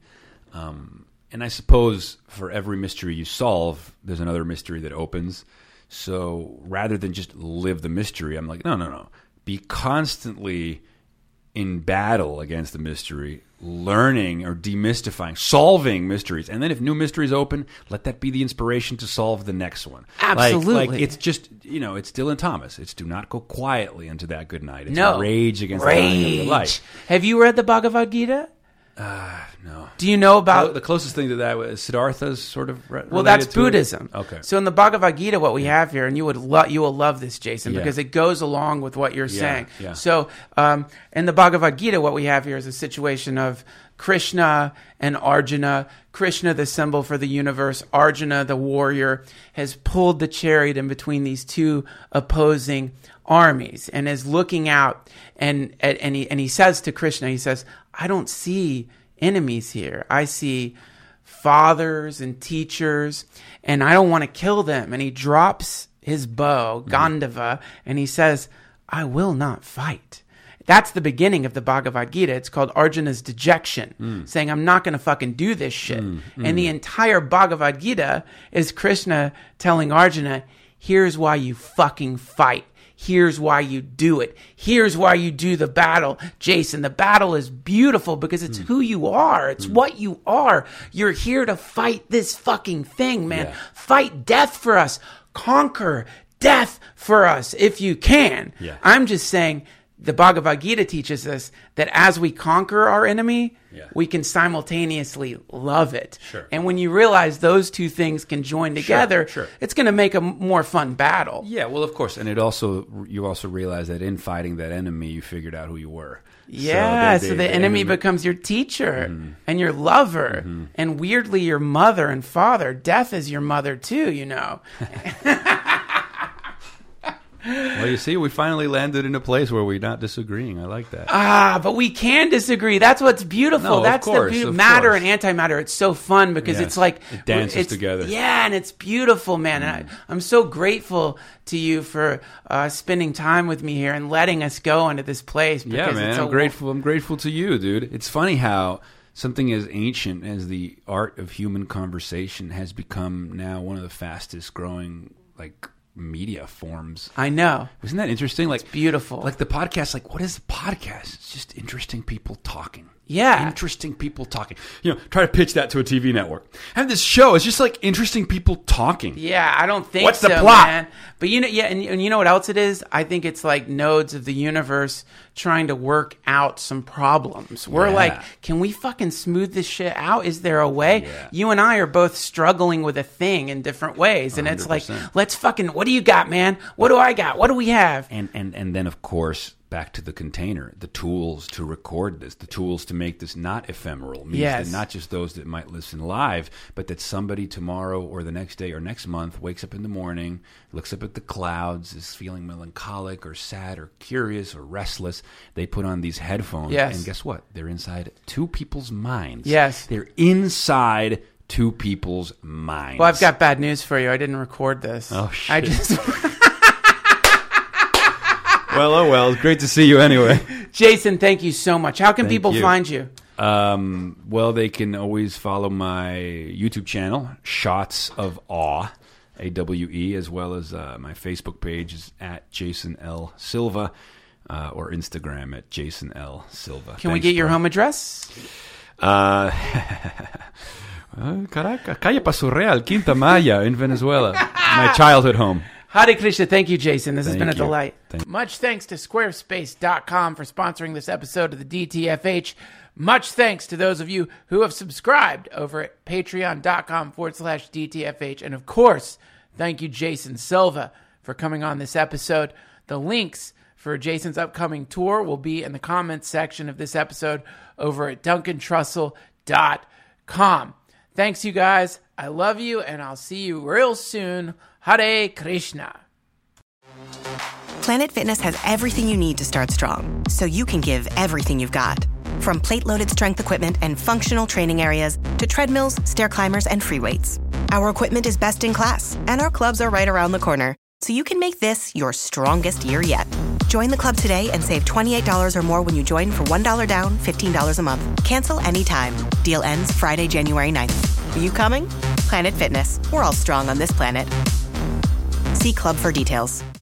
um, and I suppose for every mystery you solve, there's another mystery that opens. So rather than just live the mystery, I'm like, no, no, no. Be constantly in battle against the mystery, learning or demystifying, solving mysteries. And then if new mysteries open, let that be the inspiration to solve the next one. Absolutely. Like, like it's just, you know, it's Dylan Thomas. It's do not go quietly into that good night. It's no. rage against rage. the dying of the light. Have you read the Bhagavad Gita? Uh, no. Do you know about... The closest thing to that was Siddhartha's sort of re- Well, that's to Buddhism. It? Okay. So in the Bhagavad Gita, what we have here, and you would lo- you will love this, Jason, yeah. because it goes along with what you're yeah, saying. Yeah. So um, in the Bhagavad Gita, what we have here is a situation of Krishna and Arjuna. Krishna, the symbol for the universe. Arjuna, the warrior, has pulled the chariot in between these two opposing armies and is looking out. And and he and he says to Krishna, he says, "I don't see enemies here. I see fathers and teachers, and I don't want to kill them." And he drops his bow, Gandhava, mm-hmm. and he says, "I will not fight." That's the beginning of the Bhagavad Gita. It's called Arjuna's dejection, mm. saying, I'm not going to fucking do this shit. Mm, mm. And the entire Bhagavad Gita is Krishna telling Arjuna, here's why you fucking fight. Here's why you do it. Here's why you do the battle. Jason, the battle is beautiful because it's mm. who you are. It's mm. what you are. You're here to fight this fucking thing, man. Yeah. Fight death for us. Conquer death for us if you can. Yeah. I'm just saying, the Bhagavad Gita teaches us that as we conquer our enemy, Yeah. we can simultaneously love it. Sure. And when you realize those two things can join together, sure. it's going to make a m- more fun battle. Yeah, well, of course, and it also you also realize that in fighting that enemy, you figured out who you were. Yeah, so, they- the, they- enemy, enemy becomes your teacher Mm-hmm. and your lover, and weirdly your mother and father. Death is your mother too, you know. Well, you see, we finally landed in a place where we're not disagreeing. I like that. Ah, but we can disagree. That's what's beautiful. No, of That's course, the beauty. of Matter course. and antimatter. It's so fun because Yes, it's like it dances it's, together. Yeah, and it's beautiful, man. And I, I'm so grateful to you for uh, spending time with me here and letting us go into this place. Yeah, because man, it's I'm a- grateful. I'm grateful to you, dude. It's funny how something as ancient as the art of human conversation has become now one of the fastest growing like media forms. I know. Isn't that interesting? Like Beautiful. Like the podcast. Like what is the podcast? It's just interesting people talking. Yeah. Interesting people talking. You know, try to pitch that to a T V network. Have this show. It's just like interesting people talking. Yeah, I don't think What's so, the plot? man. But you know, yeah, and, and you know what else it is? I think it's like nodes of the universe trying to work out some problems. We're Yeah. like, can we fucking smooth this shit out? Is there a way? Yeah. You and I are both struggling with a thing in different ways, and it's like, one hundred percent. let's fucking. What do you got, man? What do I got? What do we have? And and and then of course back to the container, the tools to record this, the tools to make this not ephemeral. Means Yes. that not just those that might listen live, but that somebody tomorrow or the next day or next month wakes up in the morning, looks up at the clouds, is feeling melancholic or sad or curious or restless. They put on these headphones, Yes. and guess what? They're inside two people's minds. Yes. They're inside two people's minds. Well, I've got bad news for you. I didn't record this. Oh, I shit. just. Well, oh well. It's great to see you anyway. Jason, thank you so much. How can Thank people you. find you? Um, well, they can always follow my YouTube channel, Shots of Awe, A W E, as well as uh, my Facebook page is at Jason L. Silva, uh, or Instagram at Jason L. Silva. Can we Thanks, get your bro. home address? Uh, Caraca, Calle Paso Real, Quinta Maya in Venezuela. My childhood home. Hare Krishna. Thank you, Jason. This has Thank been a you. delight. Thank- Much thanks to Squarespace dot com for sponsoring this episode of the D T F H. Much thanks to those of you who have subscribed over at patreon.com forward slash DTFH. And of course, thank you, Jason Silva, for coming on this episode. The links for Jason's upcoming tour will be in the comments section of this episode over at duncan trussell dot com. Thanks, you guys. I love you, and I'll see you real soon. Hare Krishna. Planet Fitness has everything you need to start strong, so you can give everything you've got. From plate-loaded strength equipment and functional training areas to treadmills, stair climbers, and free weights. Our equipment is best in class, and our clubs are right around the corner, so you can make this your strongest year yet. Join the club today and save twenty-eight dollars or more when you join for one dollar down, fifteen dollars a month. Cancel anytime. Deal ends Friday, January ninth. Are you coming? Planet Fitness. We're all strong on this planet. See club for details.